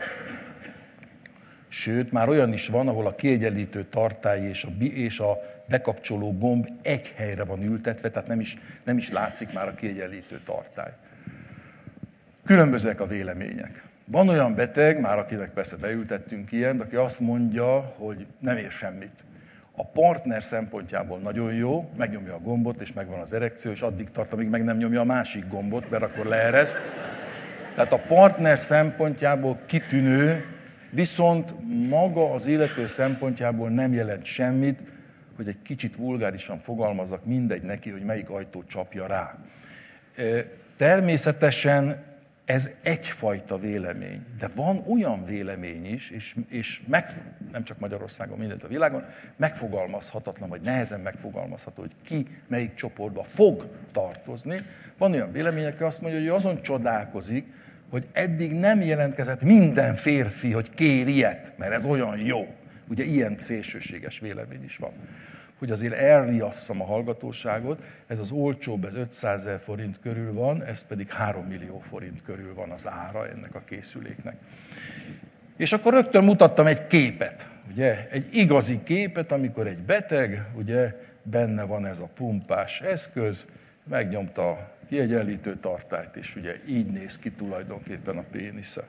Sőt, már olyan is van, ahol a kiegyenlítő tartály és a bekapcsoló gomb egy helyre van ültetve, tehát nem is látszik már a kiegyenlítő tartály. Különbözőek a vélemények. Van olyan beteg, már akinek persze beültettünk ilyen, aki azt mondja, hogy nem ér semmit. A partner szempontjából nagyon jó, megnyomja a gombot, és megvan az erekció, és addig tart, amíg meg nem nyomja a másik gombot, mert akkor leereszt. Tehát a partner szempontjából kitűnő, viszont maga az illető szempontjából nem jelent semmit, hogy egy kicsit vulgárisan fogalmazzak, mindegy neki, hogy melyik ajtót csapja rá. Természetesen ez egyfajta vélemény, de van olyan vélemény is, és nem csak Magyarországon, mindent a világon, megfogalmazhatatlan, vagy nehezen megfogalmazható, hogy ki melyik csoportba fog tartozni. Van olyan vélemény, aki azt mondja, hogy azon csodálkozik, hogy eddig nem jelentkezett minden férfi, hogy kér ilyet, mert ez olyan jó. Ugye ilyen szélsőséges vélemény is van. Hogy azért elriasszam a hallgatóságot, ez az olcsóbb, ez 500 000 forint körül van, ez pedig 3 millió forint körül van az ára ennek a készüléknek. És akkor rögtön mutattam egy képet, ugye, egy igazi képet, amikor egy beteg, ugye, benne van ez a pumpás eszköz, megnyomta a kiegyenlítő tartályt, és ugye így néz ki tulajdonképpen a pénisze.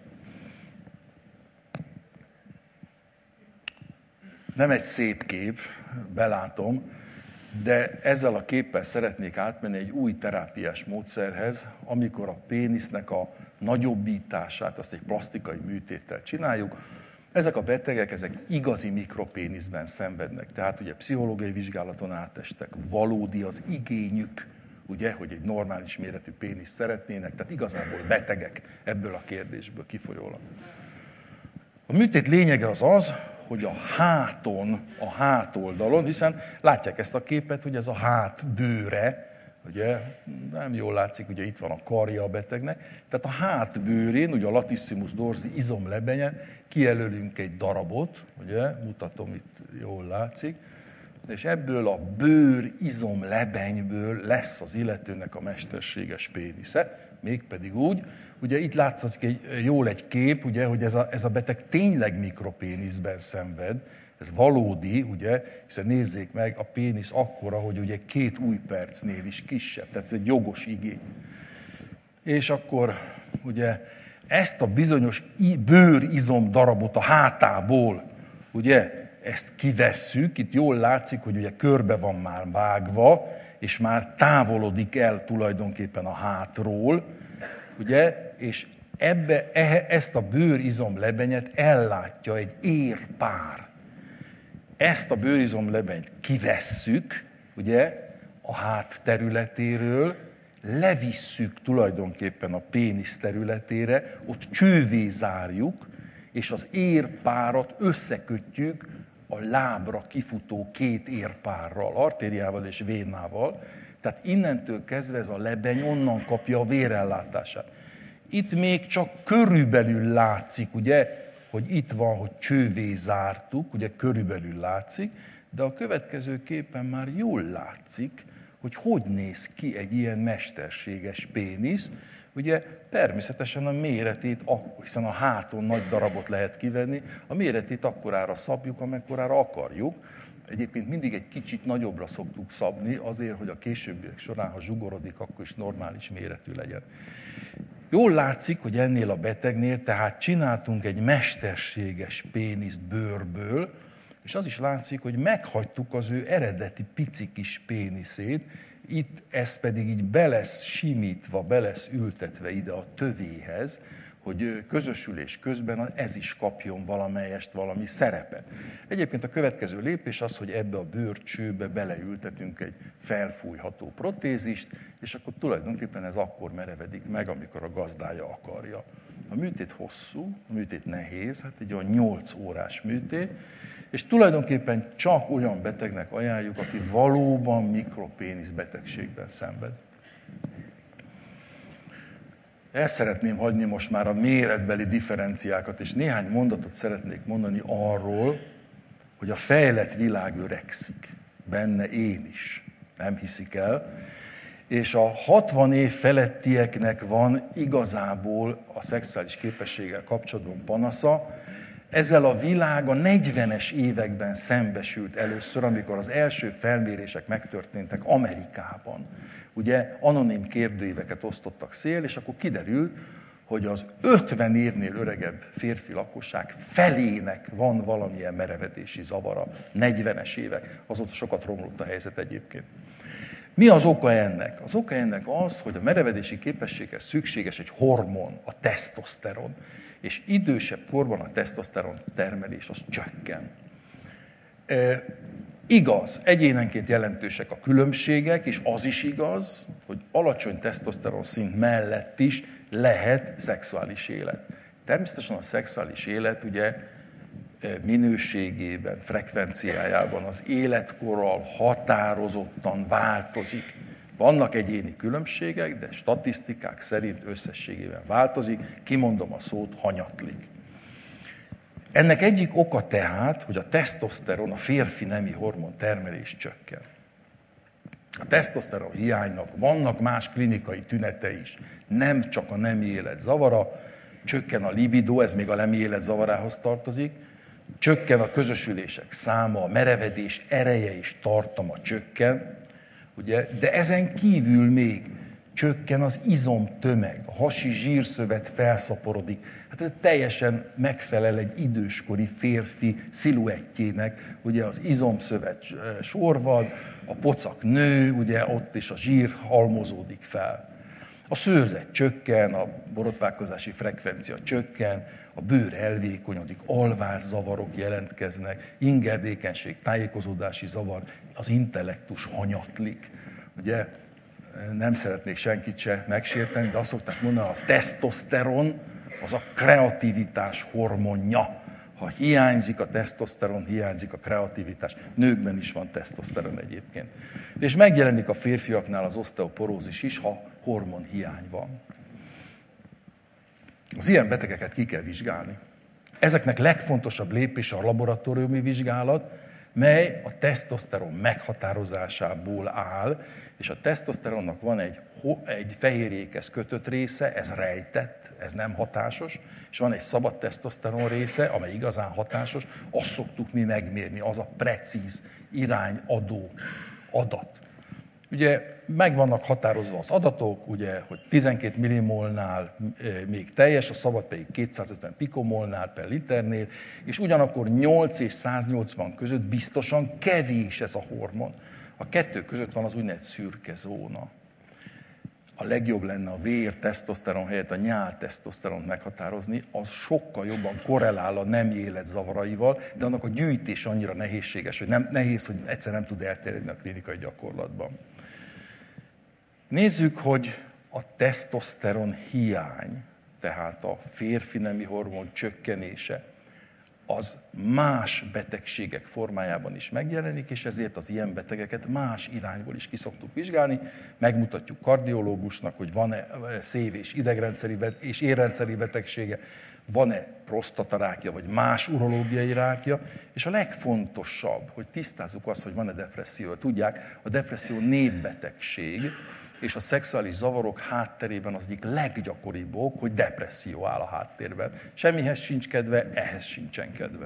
Nem egy szép kép, belátom, de ezzel a képpel szeretnék átmenni egy új terápiás módszerhez, amikor a pénisznek a nagyobbítását, azt egy plastikai műtéttel csináljuk. Ezek a betegek, ezek igazi mikropéniszben szenvednek, tehát ugye pszichológiai vizsgálaton átestek, valódi az igényük, ugye, hogy egy normális méretű péniszt szeretnének, tehát igazából betegek ebből a kérdésből kifolyólag. A műtét lényege az, hogy a háton, a hátoldalon, hiszen látják ezt a képet, hogy ez a hát bőre, ugye, nem jól látszik, ugye itt van a karja a betegnek, tehát a hátbőrén, ugye a latissimus dorsi izomlebenyen kijelölünk egy darabot, ugye, mutatom, itt jól látszik, és ebből a bőr izomlebenyből lesz az illetőnek a mesterséges pénisze, mégpedig úgy, ugye itt látszik jól egy kép, ugye, hogy ez a beteg tényleg mikropéniszben szenved, ez valódi, ugye, hiszen nézzék meg, a pénisz akkora, hogy ugye 2 ujjpercnél is kisebb, tehát ez egy jogos igény. És akkor ugye ezt a bizonyos bőrizom darabot a hátából, ugye, ezt kivesszük, itt jól látszik, hogy ugye körbe van már vágva, és már távolodik el tulajdonképpen a hátról, ugye, és ezt a bőrizomlebenyet ellátja egy érpár. Ezt a bőrizomlebenyt kivesszük, ugye, a hát területéről, levisszük tulajdonképpen a pénisz területére, ott csővé zárjuk, és az érpárat összekötjük a lábra kifutó 2 érpárral, artériával és vénával. Tehát innentől kezdve ez a lebeny onnan kapja a vérellátását. Itt még csak körülbelül látszik, ugye, hogy itt van, hogy csővé zártuk, ugye körülbelül látszik, de a következő képen már jól látszik, hogy néz ki egy ilyen mesterséges pénisz. Ugye természetesen a méretét, hiszen a háton nagy darabot lehet kivenni, a méretét akkorára szabjuk, amekkorára akarjuk. Egyébként mindig egy kicsit nagyobbra szoktuk szabni, azért, hogy a későbbiek során, ha zsugorodik, akkor is normális méretű legyen. Jól látszik, hogy ennél a betegnél tehát csináltunk egy mesterséges péniszt bőrből, és az is látszik, hogy meghagytuk az ő eredeti pici kis péniszét, itt ez pedig így be lesz simítva, be lesz ültetve ide a tövéhez, hogy közösülés közben ez is kapjon valamelyest valami szerepet. Egyébként a következő lépés az, hogy ebbe a bőrcsőbe beleültetünk egy felfújható protézist, és akkor tulajdonképpen ez akkor merevedik meg, amikor a gazdája akarja. A műtét hosszú, a műtét nehéz, hát egy olyan 8 órás műtét, és tulajdonképpen csak olyan betegnek ajánljuk, aki valóban mikropénisz betegségben szenved. El szeretném hagyni most már a méretbeli differenciákat, és néhány mondatot szeretnék mondani arról, hogy a fejlett világ öregszik. Benne én is. Nem hiszik el. És a 60 év felettieknek van igazából a szexuális képességgel kapcsolatban panasza. Ezzel a világ a 40-es években szembesült először, amikor az első felmérések megtörténtek Amerikában. Ugye anonim kérdőíveket osztottak szét, és akkor kiderült, hogy az 50 évnél öregebb férfi lakosság felének van valamilyen merevedési zavara, 40-es évek, azóta sokat romlott a helyzet egyébként. Mi az oka ennek? Az oka ennek az, hogy a merevedési képességhez szükséges egy hormon, a tesztoszteron, és idősebb korban a tesztoszteron termelés az csökken. Igaz, egyénenként jelentősek a különbségek, és az is igaz, hogy alacsony tesztoszteron szint mellett is lehet szexuális élet. Természetesen a szexuális élet ugye minőségében, frekvenciájában az életkorral határozottan változik. Vannak egyéni különbségek, de statisztikák szerint összességében változik, kimondom a szót, hanyatlik. Ennek egyik oka tehát, hogy a tesztoszteron, a férfi nemi hormon termelés csökken. A tesztoszteron hiánynak vannak más klinikai tünete is, nem csak a nemi élet zavara, csökken a libido, ez még a nemi élet zavarához tartozik, csökken a közösülések száma, a merevedés ereje és tartama csökken, ugye? De ezen kívül még csökken az izomtömeg, a hasi zsírszövet felszaporodik. Hát ez teljesen megfelel egy időskori férfi sziluettjének, ugye az izomszövet sorvad, a pocak nő, ugye ott is a zsír halmozódik fel. A szőrzet csökken, a borotválkozási frekvencia csökken, a bőr elvékonyodik, alvászavarok jelentkeznek, ingerdékenység, tájékozódási zavar, az intellektus hanyatlik. Ugye nem szeretnék senkit se megsérteni, de azt szokták mondani, a tesztoszteron az a kreativitás hormonja. Ha hiányzik a tesztoszteron, hiányzik a kreativitás. Nőkben is van tesztoszteron egyébként. És megjelenik a férfiaknál az oszteoporózis is, ha hormonhiány van. Az ilyen betegeket ki kell vizsgálni. Ezeknek legfontosabb lépése a laboratóriumi vizsgálat, mely a tesztoszteron meghatározásából áll, és a tesztoszteronnak van egy fehérjékhez kötött része, ez rejtett, ez nem hatásos, és van egy szabad tesztoszteron része, amely igazán hatásos, azt szoktuk mi megmérni, az a precíz irányadó adat. Ugye meg vannak határozva az adatok, ugye, hogy 12 millimolnál még teljes, a szabad pedig 250 pikomolnál per liternél, és ugyanakkor 8 és 180 között biztosan kevés ez a hormon. A kettő között van az úgynevezett szürke zóna. A legjobb lenne a vér tesztoszteron helyett a nyál tesztoszteront meghatározni, az sokkal jobban korrelál a nemi élet zavaraival, de annak a gyűjtés annyira nehézséges, hogy nehéz, hogy egyszer nem tud elterjedni a klinikai gyakorlatban. Nézzük, hogy a tesztoszteron hiány, tehát a férfi nemi hormon csökkenése, az más betegségek formájában is megjelenik, és ezért az ilyen betegeket más irányból is ki szoktuk vizsgálni. Megmutatjuk kardiológusnak, hogy van-e szív- és idegrendszeri és érrendszeri betegsége, van-e prostatarákja, vagy más urológiai rákja, és a legfontosabb, hogy tisztázzuk azt, hogy van-e depresszió. Tudják, a depresszió népbetegség, és a szexuális zavarok hátterében az egyik leggyakoribb ok, hogy depresszió áll a háttérben. Semmihez sincs kedve, ehhez sincsen kedve.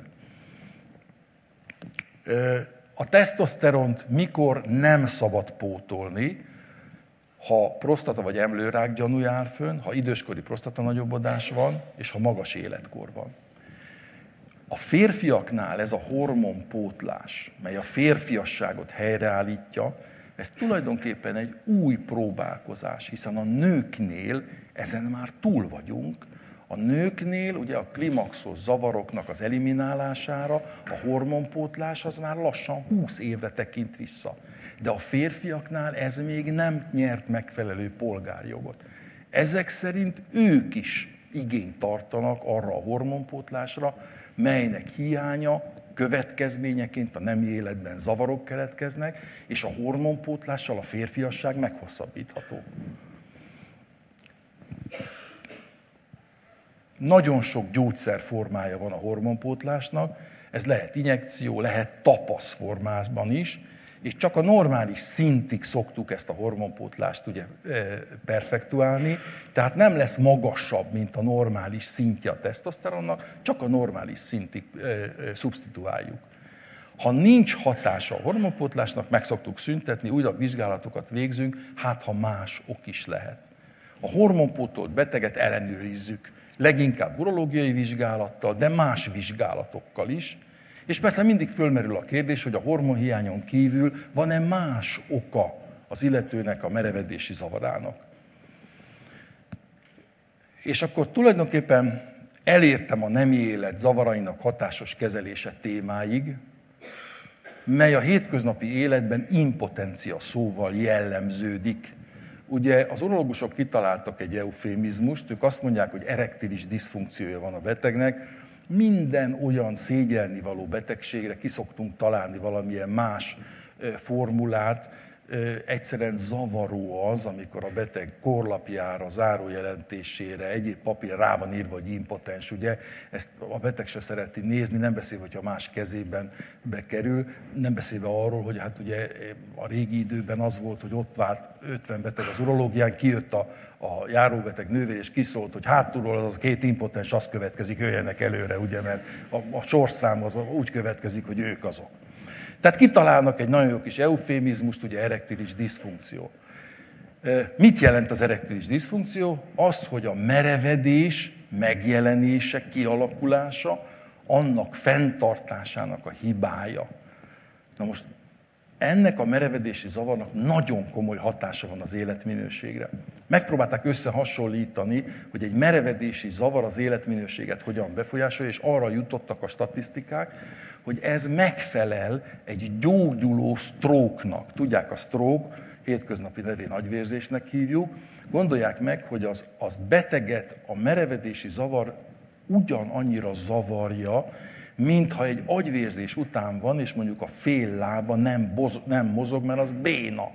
A tesztoszteront mikor nem szabad pótolni, ha prostata vagy emlőrák gyanúja áll fönn, ha időskori prostatanagyobbodás van, és ha magas életkor van. A férfiaknál ez a hormonpótlás, mely a férfiasságot helyreállítja, ez tulajdonképpen egy új próbálkozás, hiszen a nőknél ezen már túl vagyunk. A nőknél ugye a klimaxos zavaroknak az eliminálására a hormonpótlás az már lassan 20 évre tekint vissza. De a férfiaknál ez még nem nyert megfelelő polgárjogot. Ezek szerint ők is igényt tartanak arra a hormonpótlásra, melynek hiánya következményeként a nemi életben zavarok keletkeznek, és a hormonpótlással a férfiasság meghosszabbítható. Nagyon sok gyógyszerformája van a hormonpótlásnak, ez lehet injekció, lehet tapasz formában is, és csak a normális szintig szoktuk ezt a hormonpótlást ugye perfektuálni, tehát nem lesz magasabb, mint a normális szintje a tesztoszteronnak, csak a normális szintig szubstituáljuk. Ha nincs hatása a hormonpótlásnak, meg szoktuk szüntetni, újabb vizsgálatokat végzünk, hát ha más ok is lehet. A hormonpótolt beteget ellenőrizzük, leginkább urológiai vizsgálattal, de más vizsgálatokkal is. És persze mindig fölmerül a kérdés, hogy a hormonhiányon kívül van-e más oka az illetőnek a merevedési zavarának. És akkor tulajdonképpen elértem a nemi élet zavarainak hatásos kezelése témáig, mely a hétköznapi életben impotencia szóval jellemződik. Ugye az urológusok kitaláltak egy eufémizmust, ők azt mondják, hogy erektilis diszfunkciója van a betegnek. Minden olyan szégyelnivaló betegségre ki szoktunk találni valamilyen más formulát. Egyszerűen zavaró az, amikor a beteg korlapjára, zárójelentésére, egyéb papír rá van írva, hogy impotens, ugye? Ezt a beteg se szereti nézni, nem beszélve, hogyha más kezében bekerül, nem beszélve arról, hogy hát ugye a régi időben az volt, hogy ott vált 50 beteg az urológián, kijött a járóbeteg nővér, és kiszólt, hogy hátulról az a 2 impotens, az következik, jöjjenek előre, ugye, mert a sorszám az úgy következik, hogy ők azok. Tehát kitalálnak egy nagyon jó kis eufémizmust, ugye erektilis diszfunkció. Mit jelent az erektilis diszfunkció? Az, hogy a merevedés megjelenése, kialakulása, annak fenntartásának a hibája. Na most ennek a merevedési zavarnak nagyon komoly hatása van az életminőségre. Megpróbálták összehasonlítani, hogy egy merevedési zavar az életminőséget hogyan befolyásolja, és arra jutottak a statisztikák, hogy ez megfelel egy gyógyuló stroke-nak. Tudják, a stroke, hétköznapi nevén agyvérzésnek hívjuk. Gondolják meg, hogy az beteget a merevedési zavar ugyanannyira zavarja, mintha egy agyvérzés után van, és mondjuk a fél lába nem mozog, mert az béna.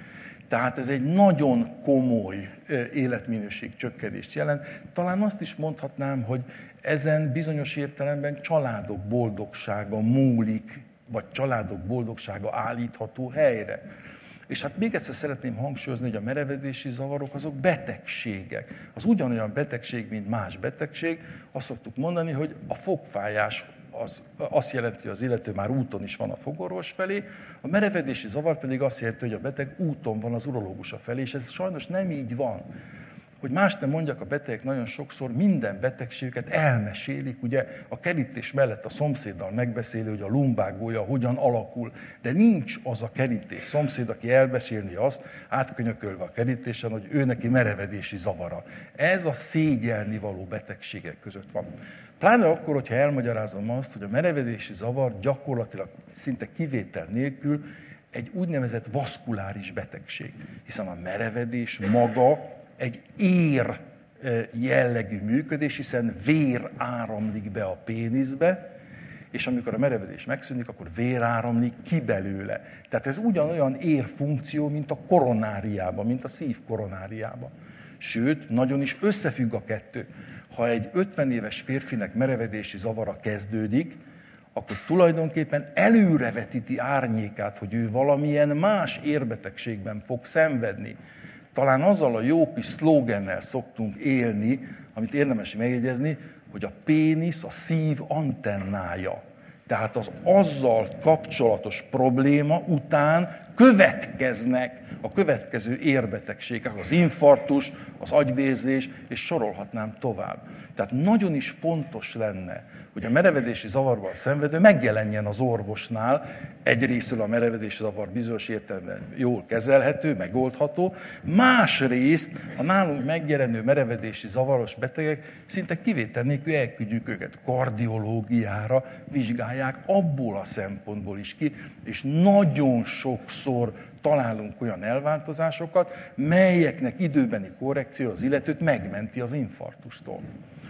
Tehát ez egy nagyon komoly életminőség csökkenést jelent. Talán azt is mondhatnám, hogy ezen bizonyos értelemben családok boldogsága múlik, vagy családok boldogsága állítható helyre. És hát még egyszer szeretném hangsúlyozni, hogy a merevedési zavarok azok betegségek. Az ugyanolyan betegség, mint más betegség. Azt szoktuk mondani, hogy a fogfájás az azt jelenti, hogy az illető már úton is van a fogorvos felé, a merevedési zavar pedig azt jelenti, hogy a beteg úton van az urológusa felé, és ez sajnos nem így van. Hogy más nem mondjak, a betegek nagyon sokszor minden betegségüket elmesélik, ugye a kerítés mellett a szomszéddal megbeszéli, hogy a lumbágója hogyan alakul, de nincs az a kerítés szomszéd, aki elbeszélni azt, átkönyökölve a kerítésen, hogy ő neki merevedési zavara. Ez a szégyelnivaló betegségek között van. Pláne akkor, hogyha elmagyarázom azt, hogy a merevedési zavar gyakorlatilag szinte kivétel nélkül egy úgynevezett vaszkuláris betegség, hiszen a merevedés maga egy ér jellegű működés, hiszen vér áramlik be a péniszbe, és amikor a merevedés megszűnik, akkor vér áramlik ki belőle. Tehát ez ugyanolyan érfunkció, mint a koronáriában, mint a szív koronáriában. Sőt, nagyon is összefügg a kettő. Ha egy 50 éves férfinek merevedési zavara kezdődik, akkor tulajdonképpen előrevetíti árnyékát, hogy ő valamilyen más érbetegségben fog szenvedni. Talán azzal a jó kis szlógennel szoktunk élni, amit érdemes megjegyezni, hogy a pénisz a szív antennája. Tehát az azzal kapcsolatos probléma után következnek a következő érbetegségek, az infarktus, az agyvérzés, és sorolhatnám tovább. Tehát nagyon is fontos lenne, hogy a merevedési zavarban szenvedő megjelenjen az orvosnál, egyrészről a merevedési zavar bizonyos értelemben jól kezelhető, megoldható, másrészt a nálunk megjelenő merevedési zavaros betegek szinte kivétel nélkül elküldjük őket kardiológiára, vizsgálják abból a szempontból is ki, és nagyon sokszor találunk olyan elváltozásokat, melyeknek időbeni korrekció az illetőt megmenti az infarktustól.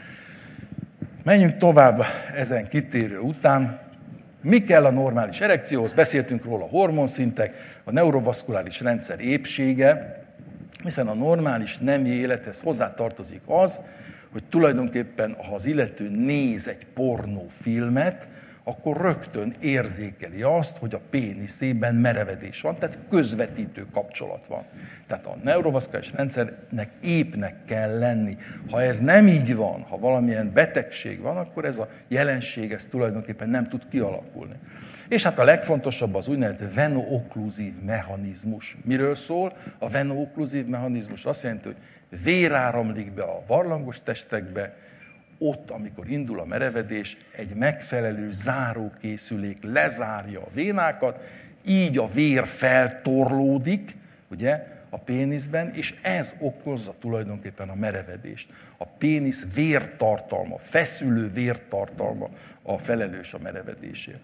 Menjünk tovább ezen kitérő után. Mi kell a normális erekcióhoz? Beszéltünk róla, a hormonszintek, a neurovaszkuláris rendszer épsége, hiszen a normális nemi élethez hozzátartozik az, hogy tulajdonképpen, ha az illető néz egy pornófilmet, akkor rögtön érzékeli azt, hogy a péniszében merevedés van, tehát közvetítő kapcsolat van. Tehát a neurovaszkuláris rendszernek épnek kell lenni. Ha ez nem így van, ha valamilyen betegség van, akkor ez a jelenség ez tulajdonképpen nem tud kialakulni. És hát a legfontosabb az úgynevezett veno-okkluzív mechanizmus. Miről szól? A veno-okkluzív mechanizmus azt jelenti, hogy vér áramlik be a barlangos testekbe, ott, amikor indul a merevedés, egy megfelelő zárókészülék lezárja a vénákat, így a vér feltorlódik, ugye, a péniszben, és ez okozza tulajdonképpen a merevedést. A pénisz vértartalma, feszülő vértartalma a felelős a merevedésért.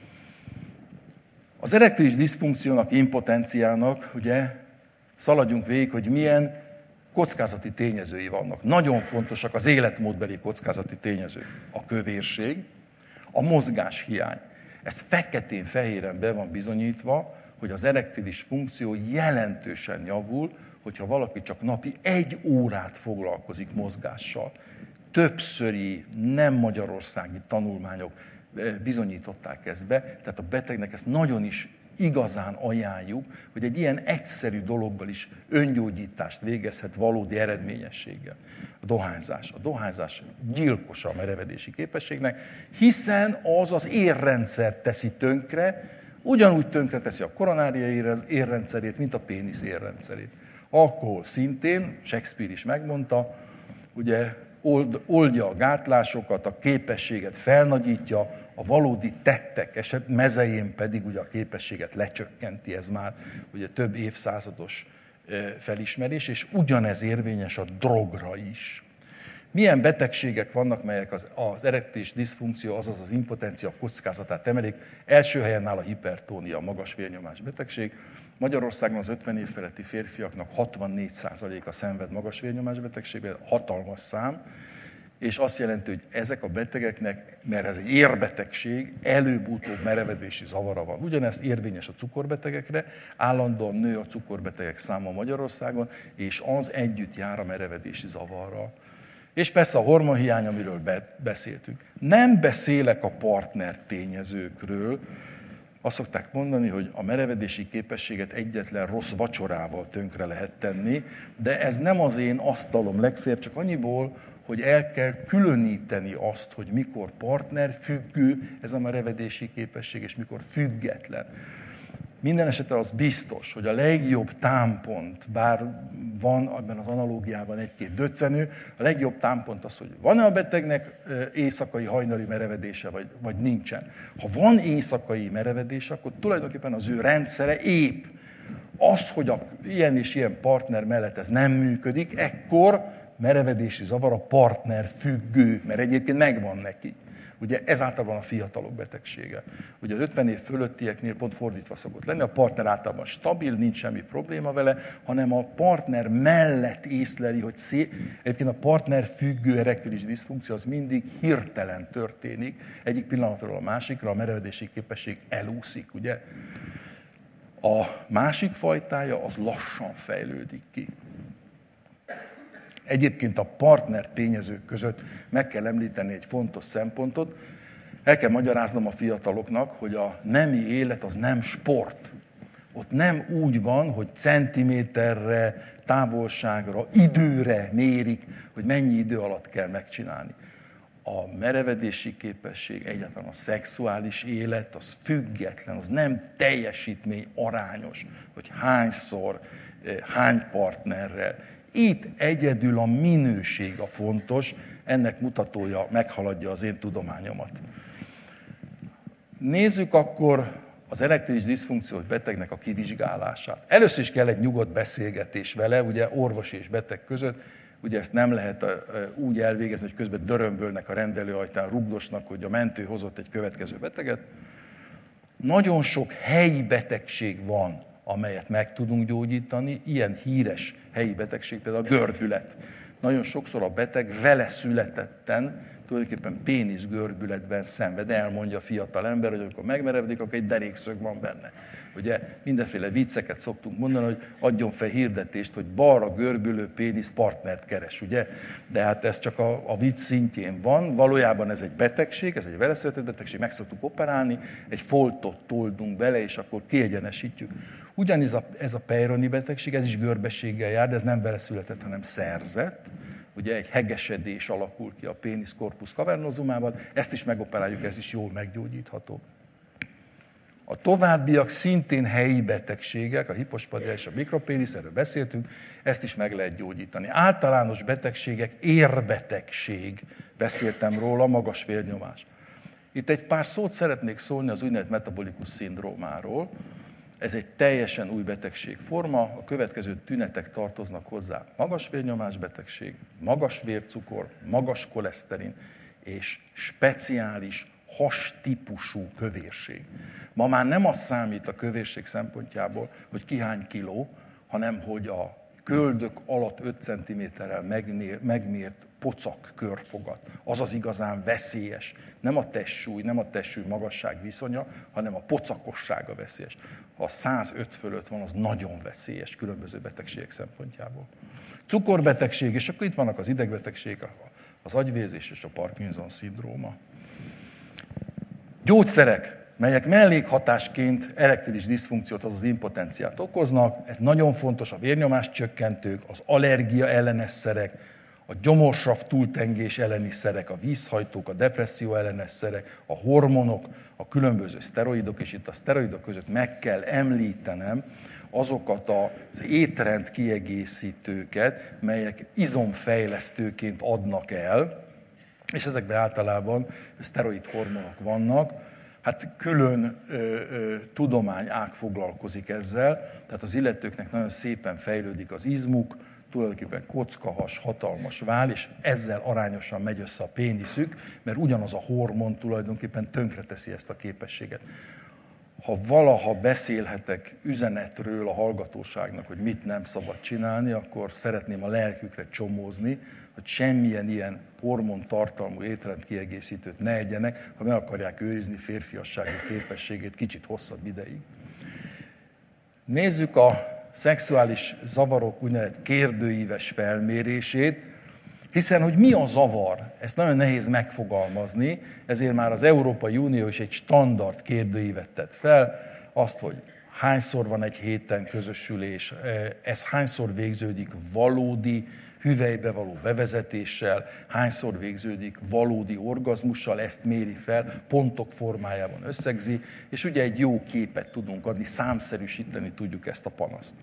Az erektilis diszfunkciónak, impotenciának, ugye, szaladjunk végig, hogy milyen kockázati tényezői vannak. Nagyon fontosak az életmódbeli kockázati tényezők. A kövérség, a mozgáshiány. Ez feketén-fehéren be van bizonyítva, hogy az erektilis funkció jelentősen javul, hogyha valaki csak napi 1 órát foglalkozik mozgással. Többszöri, nem magyarországi tanulmányok bizonyították ezt be, tehát a betegnek ezt nagyon is igazán ajánljuk, hogy egy ilyen egyszerű dologgal is öngyógyítást végezhet valódi eredményességgel. A dohányzás. A dohányzás gyilkosa a merevedési képességnek, hiszen az az érrendszert teszi tönkre, ugyanúgy tönkre teszi a koronáriai érrendszerét, mint a pénisz érrendszerét. Alkohol szintén, Shakespeare is megmondta, ugye oldja a gátlásokat, a képességet felnagyítja, a valódi tettek mezején pedig ugye a képességet lecsökkenti, ez már ugye több évszázados felismerés, és ugyanez érvényes a drogra is. Milyen betegségek vannak, melyek az erektilis diszfunkció, azaz az impotencia kockázatát emelik? Első helyen áll a hipertónia, a magas vérnyomás betegség. Magyarországon az 50 év feletti férfiaknak 64%-a szenved magas vérnyomás betegségben, hatalmas szám, és azt jelenti, hogy ezek a betegeknek, mert ez egy érbetegség, előbb-utóbb merevedési zavara van. Ugyanezt érvényes a cukorbetegekre, állandóan nő a cukorbetegek száma Magyarországon, és az együtt jár a merevedési zavarral. És persze a hormonhiány, amiről beszéltünk. Nem beszélek a partner tényezőkről. Azt szokták mondani, hogy a merevedési képességet egyetlen rossz vacsorával tönkre lehet tenni, de ez nem az én asztalom, legfeljebb csak annyiból, hogy el kell különíteni azt, hogy mikor partner függő ez a merevedési képesség, és mikor független. Minden esetre az biztos, hogy a legjobb támpont, bár van ebben az analógiában egy-két döccenő, a legjobb támpont az, hogy van-e a betegnek éjszakai hajnali merevedése, vagy nincsen. Ha van éjszakai merevedése, akkor tulajdonképpen az ő rendszere épp. Az, hogy ilyen és ilyen partner mellett ez nem működik, ekkor merevedési zavar a partner függő, mert egyébként megvan neki. Ugye ez általában a fiatalok betegsége. Ugye az 50 év fölöttieknél pont fordítva szokott lenni, a partner általában stabil, nincs semmi probléma vele, hanem a partner mellett észleli, hogy egyébként a partner függő erektilis diszfunkció az mindig hirtelen történik, egyik pillanatról a másikra a merevedési képesség elúszik, ugye? A másik fajtája az lassan fejlődik ki. Egyébként a partner tényezők között meg kell említeni egy fontos szempontot. El kell magyaráznom a fiataloknak, hogy a nemi élet az nem sport. Ott nem úgy van, hogy centiméterre, távolságra, időre mérik, hogy mennyi idő alatt kell megcsinálni. A merevedési képesség, egyáltalán a szexuális élet, az független, az nem teljesítmény arányos, hogy hányszor, hány partnerrel. Itt egyedül a minőség a fontos, ennek mutatója meghaladja az én tudományomat. Nézzük akkor az erektilis diszfunkciós betegnek a kivizsgálását. Először is kell egy nyugodt beszélgetés vele, ugye orvos és beteg között, ugye ezt nem lehet úgy elvégezni, hogy közben dörömbölnek a rendelőajtán, rugdosnak, hogy a mentő hozott egy következő beteget. Nagyon sok helyi betegség van, amelyet meg tudunk gyógyítani. Ilyen híres helyi betegség például a görbület. Nagyon sokszor a beteg vele születetten tulajdonképpen péniszgörbületben szenved. Elmondja a fiatal ember, hogy amikor megmerevedik, akkor egy derékszög van benne. Ugye mindenféle vicceket szoktunk mondani, hogy adjon fel hirdetést, hogy balra görbülő pénisz partnert keres, ugye? De hát ez csak a vicc szintjén van. Valójában ez egy betegség, ez egy veleszületett betegség, meg szoktuk operálni, egy foltot toldunk bele, és akkor kiegyenesítjük. Ugyaniz ez a Peyronie betegség, ez is görbességgel jár, de ez nem veleszületett, hanem szerzett. Ugye egy hegesedés alakul ki a pénisz corpus cavernosumában, ezt is megoperáljuk, ez is jól meggyógyítható. A továbbiak szintén helyi betegségek, a hipospadia és a mikropénisz, erről beszéltünk, ezt is meg lehet gyógyítani. Általános betegségek, érbetegség, beszéltem róla, magas vérnyomás. Itt egy pár szót szeretnék szólni az úgynevezett metabolikus szindrómáról. Ez egy teljesen új betegségforma, a következő tünetek tartoznak hozzá. Magas vérnyomás betegség, magas vércukor, magas koleszterin és speciális hastípusú kövérség. Ma már nem az számít a kövérség szempontjából, hogy ki hány kiló, hanem hogy a köldök alatt 5 cm-rel megmért pocak körfogat. Az az igazán veszélyes. Nem a testsúly, nem a testsúly magasság viszonya, hanem a pocakossága veszélyes. Ha 105 fölött van, az nagyon veszélyes különböző betegségek szempontjából. Cukorbetegség, és akkor itt vannak az idegbetegségek, az agyvérzés és a Parkinson-szindróma. Gyógyszerek, melyek mellékhatásként erektilis diszfunkciót, azaz impotenciát okoznak. Ez nagyon fontos, a vérnyomás csökkentők, az allergia ellenes szerek, a gyomorsav túltengés elleni szerek, a vízhajtók, a depresszió ellenes szerek, a hormonok, a különböző szteroidok, és itt a szteroidok között meg kell említenem azokat az étrend kiegészítőket, melyek izomfejlesztőként adnak el, és ezekben általában szteroid hormonok vannak. Hát külön tudományág foglalkozik ezzel, tehát az illetőknek nagyon szépen fejlődik az izmuk, tulajdonképpen kockahas, hatalmas váll, és ezzel arányosan megy össze a péniszük, mert ugyanaz a hormon tulajdonképpen tönkreteszi ezt a képességet. Ha valaha beszélhetek üzenetről a hallgatóságnak, hogy mit nem szabad csinálni, akkor szeretném a lelkükre csomózni, hogy semmilyen ilyen hormontartalmú étrendkiegészítőt ne egyenek, ha meg akarják őrizni férfiassági képességét kicsit hosszabb ideig. Nézzük a szexuális zavarok úgynevezett kérdőíves felmérését, hiszen, hogy mi a zavar, ezt nagyon nehéz megfogalmazni, ezért már az Európai Unió is egy standard kérdőívet tett fel, azt, hogy hányszor van egy héten közösülés, ez hányszor végződik valódi hüvelybe való bevezetéssel, hányszor végződik valódi orgazmussal, ezt méri fel, pontok formájában összegzi, és ugye egy jó képet tudunk adni, számszerűsíteni tudjuk ezt a panaszt.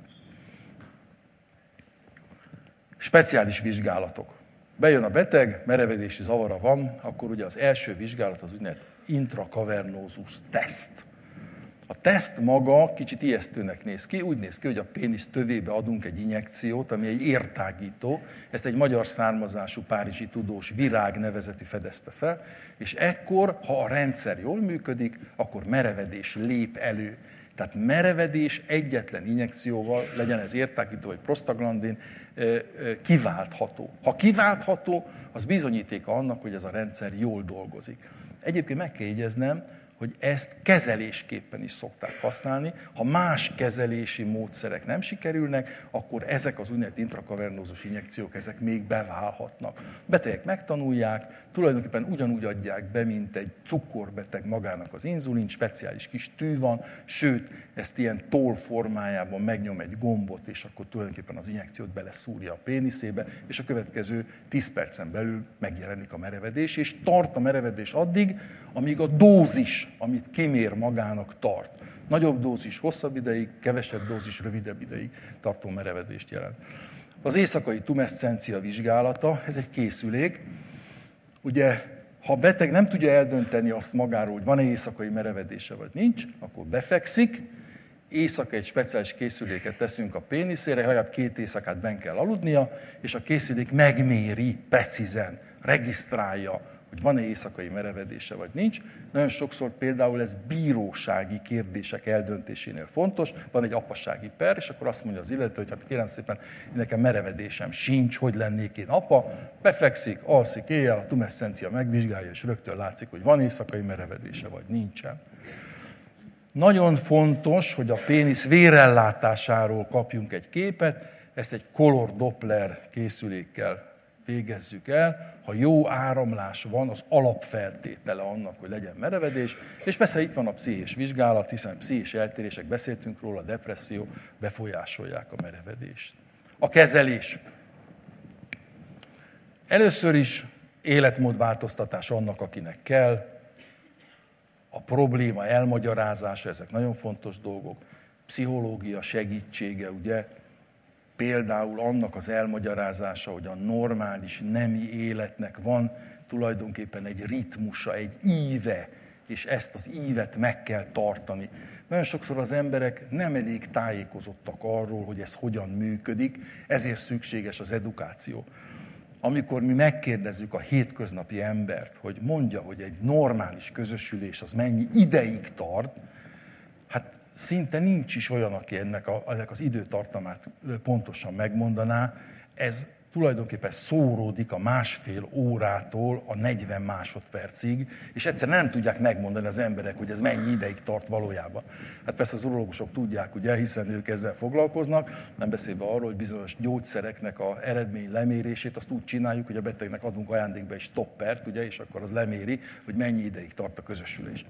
Speciális vizsgálatok. Bejön a beteg, merevedési zavara van, akkor ugye az első vizsgálat az úgynevezett intrakavernózus teszt. A teszt maga kicsit ijesztőnek néz ki, úgy néz ki, hogy a pénisz tövébe adunk egy injekciót, ami egy értágító. Ezt egy magyar származású párizsi tudós, Virág nevezeti fedezte fel, és ekkor, ha a rendszer jól működik, akkor merevedés lép elő. Tehát merevedés egyetlen injekcióval, legyen ez értágító vagy prostaglandin, kiváltható. Ha kiváltható, az bizonyítéka annak, hogy ez a rendszer jól dolgozik. Egyébként meg kell jegyeznem, hogy ezt kezelésképpen is szokták használni. Ha más kezelési módszerek nem sikerülnek, akkor ezek az úgynevezett intrakavernózus injekciók, ezek még beválhatnak. Betegek megtanulják, tulajdonképpen ugyanúgy adják be, mint egy cukorbeteg magának az inzulin, speciális kis tű van, sőt, ezt ilyen toll formájában megnyom egy gombot, és akkor tulajdonképpen az injekciót beleszúrja a péniszébe, és a következő 10 percen belül megjelenik a merevedés, és tart a merevedés addig, amíg a dózis, amit kimér magának, tart. Nagyobb dózis hosszabb ideig, kevesebb dózis rövidebb ideig tartó merevedést jelent. Az éjszakai tumeszcencia vizsgálata, ez egy készülék. Ugye, ha a beteg nem tudja eldönteni azt magáról, hogy van-e éjszakai merevedése vagy nincs, akkor befekszik, éjszaka egy speciális készüléket teszünk a péniszére, legalább 2 éjszakát benn kell aludnia, és a készülék megméri precízen, regisztrálja hogy van-e éjszakai merevedése, vagy nincs. Nagyon sokszor például ez bírósági kérdések eldöntésénél fontos. Van egy apasági per, és akkor azt mondja az illető, hogy hát kérem szépen, nekem merevedésem sincs, hogy lennék én apa. Befekszik, alszik éjjel, a tumeszencia megvizsgálja, és rögtön látszik, hogy van éjszakai merevedése, vagy nincsen. Nagyon fontos, hogy a pénisz vérellátásáról kapjunk egy képet, ezt egy color doppler készülékkel végezzük el. Ha jó áramlás van, az alapfeltétele annak, hogy legyen merevedés, és persze itt van a pszichés vizsgálat, hiszen pszichés eltérések, beszéltünk róla, a depresszió befolyásolják a merevedést. A kezelés. Először is életmódváltoztatás annak, akinek kell, a probléma elmagyarázása, ezek nagyon fontos dolgok, pszichológia segítsége, ugye, például annak az elmagyarázása, hogy a normális nemi életnek van tulajdonképpen egy ritmusa, egy íve, és ezt az ívet meg kell tartani. Nagyon sokszor az emberek nem elég tájékozottak arról, hogy ez hogyan működik, ezért szükséges az edukáció. Amikor mi megkérdezzük a hétköznapi embert, hogy mondja, hogy egy normális közösülés az mennyi ideig tart, hát szinte nincs is olyan, aki ennek az időtartamát pontosan megmondaná. Ez tulajdonképpen szóródik a 1,5 órától a 40 másodpercig, és egyszerűen nem tudják megmondani az emberek, hogy ez mennyi ideig tart valójában. Hát persze az urológusok tudják, ugye, hiszen ők ezzel foglalkoznak, nem beszélve arról, hogy bizonyos gyógyszereknek az eredmény lemérését azt úgy csináljuk, hogy a betegnek adunk ajándékba egy stoppert, ugye, és akkor az leméri, hogy mennyi ideig tart a közösülés.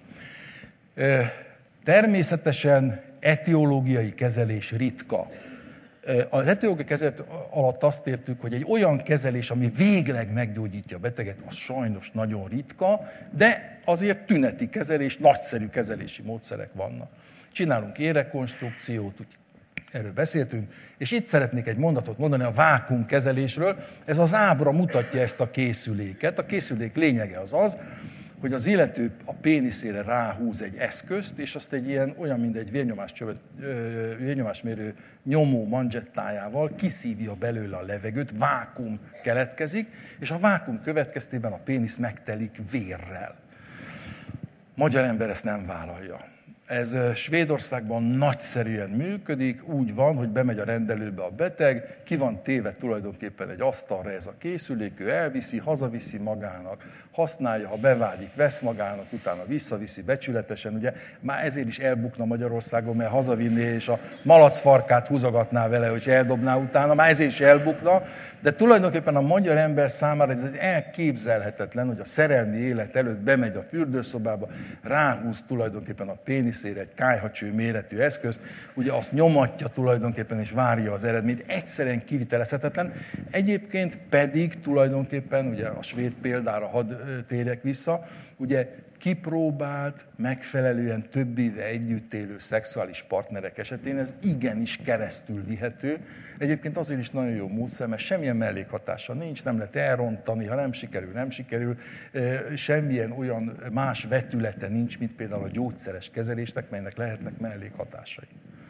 Természetesen etiológiai kezelés ritka. Az etiológiai kezelés alatt azt értük, hogy egy olyan kezelés, ami végleg meggyógyítja a beteget, az sajnos nagyon ritka, de azért tüneti kezelés, nagyszerű kezelési módszerek vannak. Csinálunk érrekonstrukciót, erről beszéltünk, és itt szeretnék egy mondatot mondani a vákuumkezelésről. Ez az ábra mutatja ezt a készüléket. A készülék lényege az, hogy az illető a péniszére ráhúz egy eszközt, és azt egy ilyen, olyan, mint egy vérnyomásmérő nyomó manzsettájával kiszívja belőle a levegőt, vákuum keletkezik, és a vákuum következtében a pénisz megtelik vérrel. Magyar ember ezt nem vállalja. Ez Svédországban nagyszerűen működik, úgy van, hogy bemegy a rendelőbe a beteg, ki van téve tulajdonképpen egy asztalra ez a készülék, ő elviszi, hazaviszi magának, használja, ha beválik, vesz magának, utána visszaviszi becsületesen, ugye már ezért is elbukna Magyarországon, mert hazavinné és a malacfarkát húzogatná vele, hogy eldobná utána, már ezért is elbukna, de tulajdonképpen a magyar ember számára ez elképzelhetetlen, hogy a szerelmi élet előtt bemegy a fürdőszobába, ráhúz tulajdonképpen a péniszére egy kályhacső méretű eszköz, ugye azt nyomatja tulajdonképpen és várja az eredményt, egyszerűen kivitelezhetetlen. Egyébként pedig tulajdonképpen, ugye a svéd példára hadd térjek vissza, ugye kipróbált, megfelelően több éve együtt élő szexuális partnerek esetén ez igenis keresztül vihető. Egyébként azért is nagyon jó módszer, mert semmilyen mellékhatása nincs, nem lehet elrontani, ha nem sikerül, semmilyen olyan más vetülete nincs, mint például a gyógyszeres kezelésnek, melynek lehetnek mellékhatásai.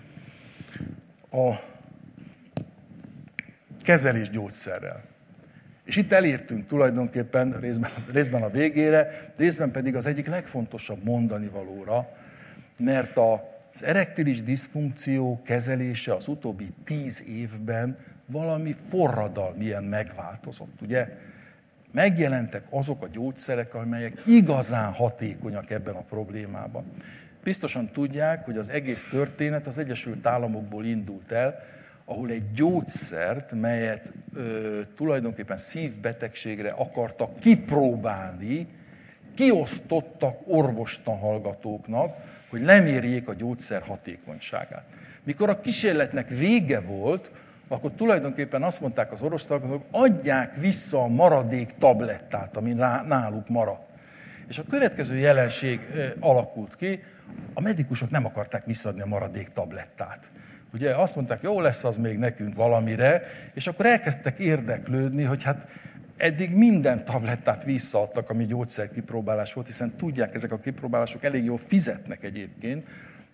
A kezelés gyógyszerrel. És itt elértünk tulajdonképpen részben a végére, részben pedig az egyik legfontosabb mondani valóra, mert az erektilis diszfunkció kezelése az utóbbi 10 évben valami forradalmilyen megváltozott. Ugye megjelentek azok a gyógyszerek, amelyek igazán hatékonyak ebben a problémában. Biztosan tudják, hogy az egész történet az Egyesült Államokból indult el, ahol egy gyógyszert, melyet tulajdonképpen szívbetegségre akartak kipróbálni, kiosztottak orvostanhallgatóknak, hogy lemérjék a gyógyszer hatékonyságát. Mikor a kísérletnek vége volt, akkor tulajdonképpen azt mondták az orvostanhallgatók, adják vissza a maradék tablettát, ami náluk maradt. És a következő jelenség alakult ki, a medikusok nem akarták visszaadni a maradék tablettát. Ugye azt mondták, jó lesz az még nekünk valamire, és akkor elkezdtek érdeklődni, hogy hát eddig minden tablettát visszaadtak, ami gyógyszerkipróbálás volt, hiszen tudják, ezek a kipróbálások elég jól fizetnek egyébként,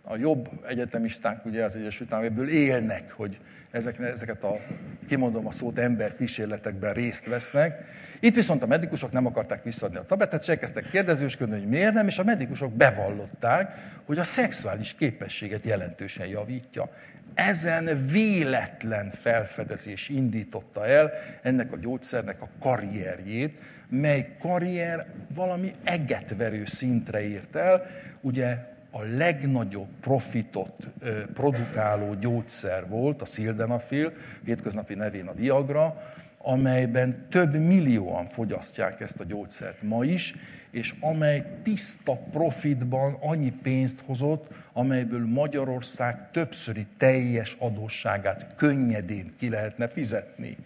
A jobb egyetemisták ugye az Egyesült Államokból élnek, hogy ezeket a, kimondom a szót, emberkísérletekben részt vesznek. Itt viszont a medikusok nem akarták visszaadni a tabletet, és elkezdtek kérdezősködni, hogy miért nem, és a medikusok bevallották, hogy a szexuális képességet jelentősen javítja. Ezen véletlen felfedezés indította el ennek a gyógyszernek a karrierjét, mely karrier valami egetverő szintre ért el. Ugye a legnagyobb profitot produkáló gyógyszer volt a Sildenafil, hétköznapi nevén a Viagra, amelyben több millióan fogyasztják ezt a gyógyszert ma is, és amely tiszta profitban annyi pénzt hozott, amelyből Magyarország többszöri teljes adósságát könnyedén ki lehetne fizetni.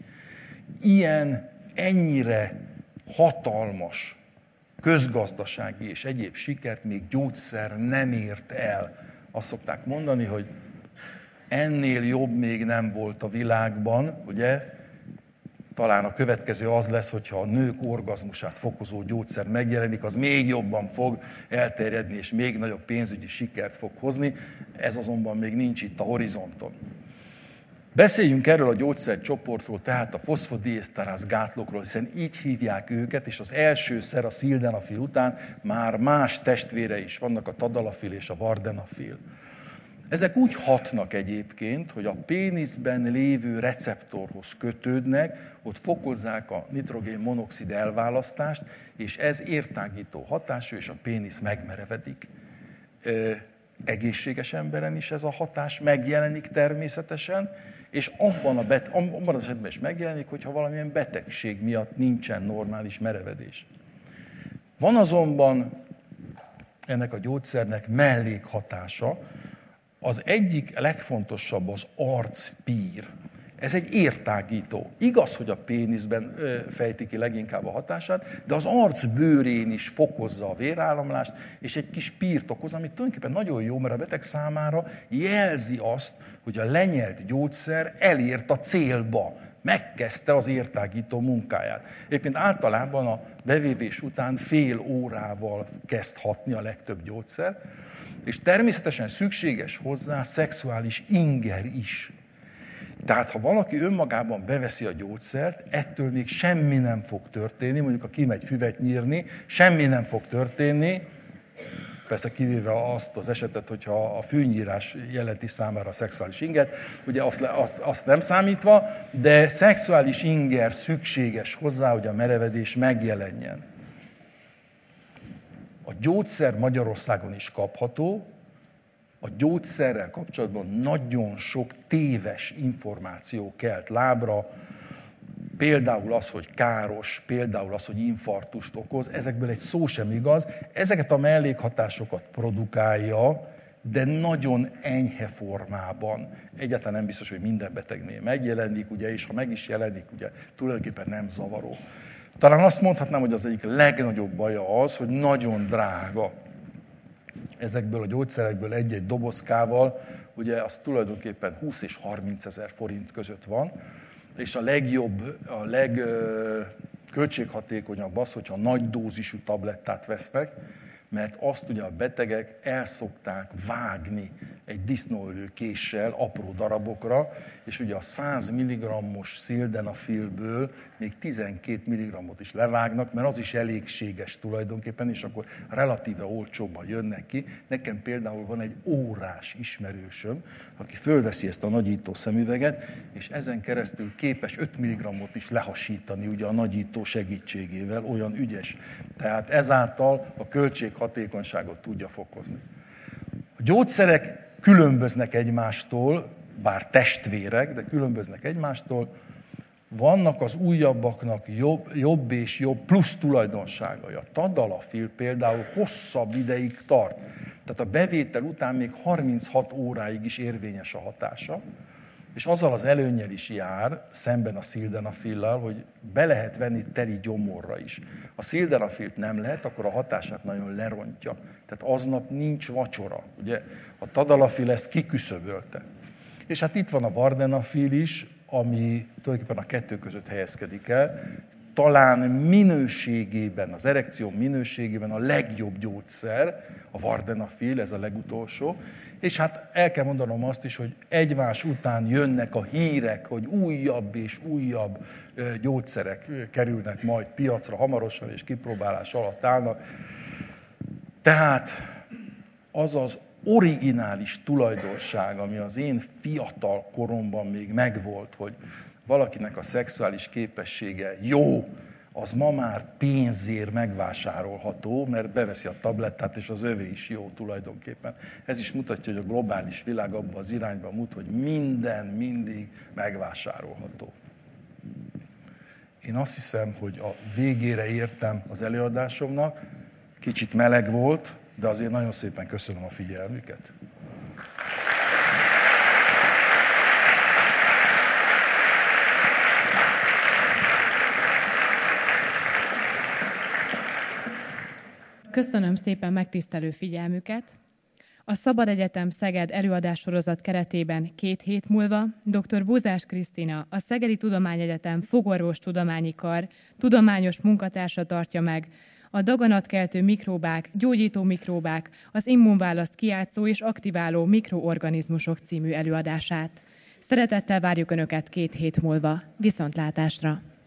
Ennyire hatalmas közgazdasági és egyéb sikert még gyógyszer nem ért el. Azt szokták mondani, hogy ennél jobb még nem volt a világban, ugye? Talán a következő az lesz, hogyha a nők orgazmusát fokozó gyógyszer megjelenik, az még jobban fog elterjedni, és még nagyobb pénzügyi sikert fog hozni. Ez azonban még nincs itt a horizonton. Beszéljünk erről a gyógyszercsoportról, tehát a foszfodieszteráz gátlókról, hiszen így hívják őket, és az elsőszer a Sildenafil után már más testvére is vannak, a Tadalafil és a Vardenafil. Ezek úgy hatnak egyébként, hogy a péniszben lévő receptorhoz kötődnek, ott fokozzák a nitrogén-monoxid elválasztást, és ez értágító hatású, és a pénisz megmerevedik. Egészséges emberen is ez a hatás megjelenik természetesen, és abban az esetben is megjelenik, hogyha valamilyen betegség miatt nincsen normális merevedés. Van azonban ennek a gyógyszernek mellékhatása. Az egyik legfontosabb az arcpír. Ez egy értágító. Igaz, hogy a péniszben fejti ki leginkább a hatását, de az arc bőrén is fokozza a véráramlást, és egy kis pírt okoz, amit tulajdonképpen nagyon jó, mert a beteg számára jelzi azt, hogy a lenyelt gyógyszer elért a célba, megkezdte az értágító munkáját. Egyébként általában a bevívés után fél órával kezd hatni a legtöbb gyógyszer, és természetesen szükséges hozzá szexuális inger is. Tehát ha valaki önmagában beveszi a gyógyszert, ettől még semmi nem fog történni, mondjuk ha kimegy füvet nyírni, semmi nem fog történni, persze kivéve azt az esetet, hogyha a fűnyírás jelenti számára a szexuális ingert, ugye azt nem számítva, de szexuális inger szükséges hozzá, hogy a merevedés megjelenjen. A gyógyszer Magyarországon is kapható, a gyógyszerrel kapcsolatban nagyon sok téves információ kelt lábra, például az, hogy káros, például az, hogy infarktust okoz, ezekből egy szó sem igaz, ezeket a mellékhatásokat produkálja, de nagyon enyhe formában. Egyáltalán nem biztos, hogy minden betegnél megjelenik, ugye, és ha meg is jelenik, ugye, tulajdonképpen nem zavaró. Talán azt mondhatnám, hogy az egyik legnagyobb baja az, hogy nagyon drága. Ezekből a gyógyszerekből egy-egy dobozkával, ugye az tulajdonképpen 20 és 30 ezer forint között van, és a legjobb, a legköltséghatékonyabb az, hogyha nagy dózisú tablettát vesznek, mert azt ugye a betegek el szokták vágni egy disznóölő késsel apró darabokra, és ugye a 100 mg-os Sildenafilből még 12 mg-ot is levágnak, mert az is elégséges tulajdonképpen, és akkor relatíve olcsóbban jönnek ki. Nekem például van egy órás ismerősöm, aki fölveszi ezt a nagyító szemüveget, és ezen keresztül képes 5 mg-ot is lehasítani ugye a nagyító segítségével, olyan ügyes. Tehát ezáltal a költséghatékonyságot tudja fokozni. A gyógyszerek különböznek egymástól, bár testvérek, de különböznek egymástól. Vannak az újabbaknak jobb és jobb plusz tulajdonságai. A Tadalafil például hosszabb ideig tart. Tehát a bevétel után még 36 óráig is érvényes a hatása, és azzal az előnnyel is jár, szemben a Sildenafillal, hogy be lehet venni teli gyomorra is. A Sildenafilt nem lehet, akkor a hatását nagyon lerontja. Tehát aznap nincs vacsora. Ugye? A Tadalafil ezt kiküszöbölte. És hát itt van a Vardenafil is, ami tulajdonképpen a kettő között helyezkedik el. talán minőségében, az erekció minőségében a legjobb gyógyszer, a vardenafil, ez a legutolsó, és hát el kell mondanom azt is, hogy egymás után jönnek a hírek, hogy újabb és újabb gyógyszerek kerülnek majd piacra hamarosan, és kipróbálás alatt állnak. Tehát az az originális tulajdonság, ami az én fiatal koromban még megvolt, hogy valakinek a szexuális képessége jó, az ma már pénzért megvásárolható, mert beveszi a tablettát, és az övé is jó tulajdonképpen. Ez is mutatja, hogy a globális világ abban az irányba mutat, hogy minden mindig megvásárolható. Én azt hiszem, hogy a végére értem az előadásomnak, kicsit meleg volt, de azért nagyon szépen köszönöm a figyelmüket. Köszönöm szépen megtisztelő figyelmüket. A Szabad Egyetem Szeged előadássorozat keretében 2 hét múlva dr. Búzás Krisztina, a Szegedi Tudományegyetem Fogorvostudományi Kar tudományos munkatársa tartja meg a daganatkeltő mikróbák, gyógyító mikróbák, az immunválaszt kijátszó és aktiváló mikroorganizmusok című előadását. Szeretettel várjuk Önöket 2 hét múlva. Viszontlátásra!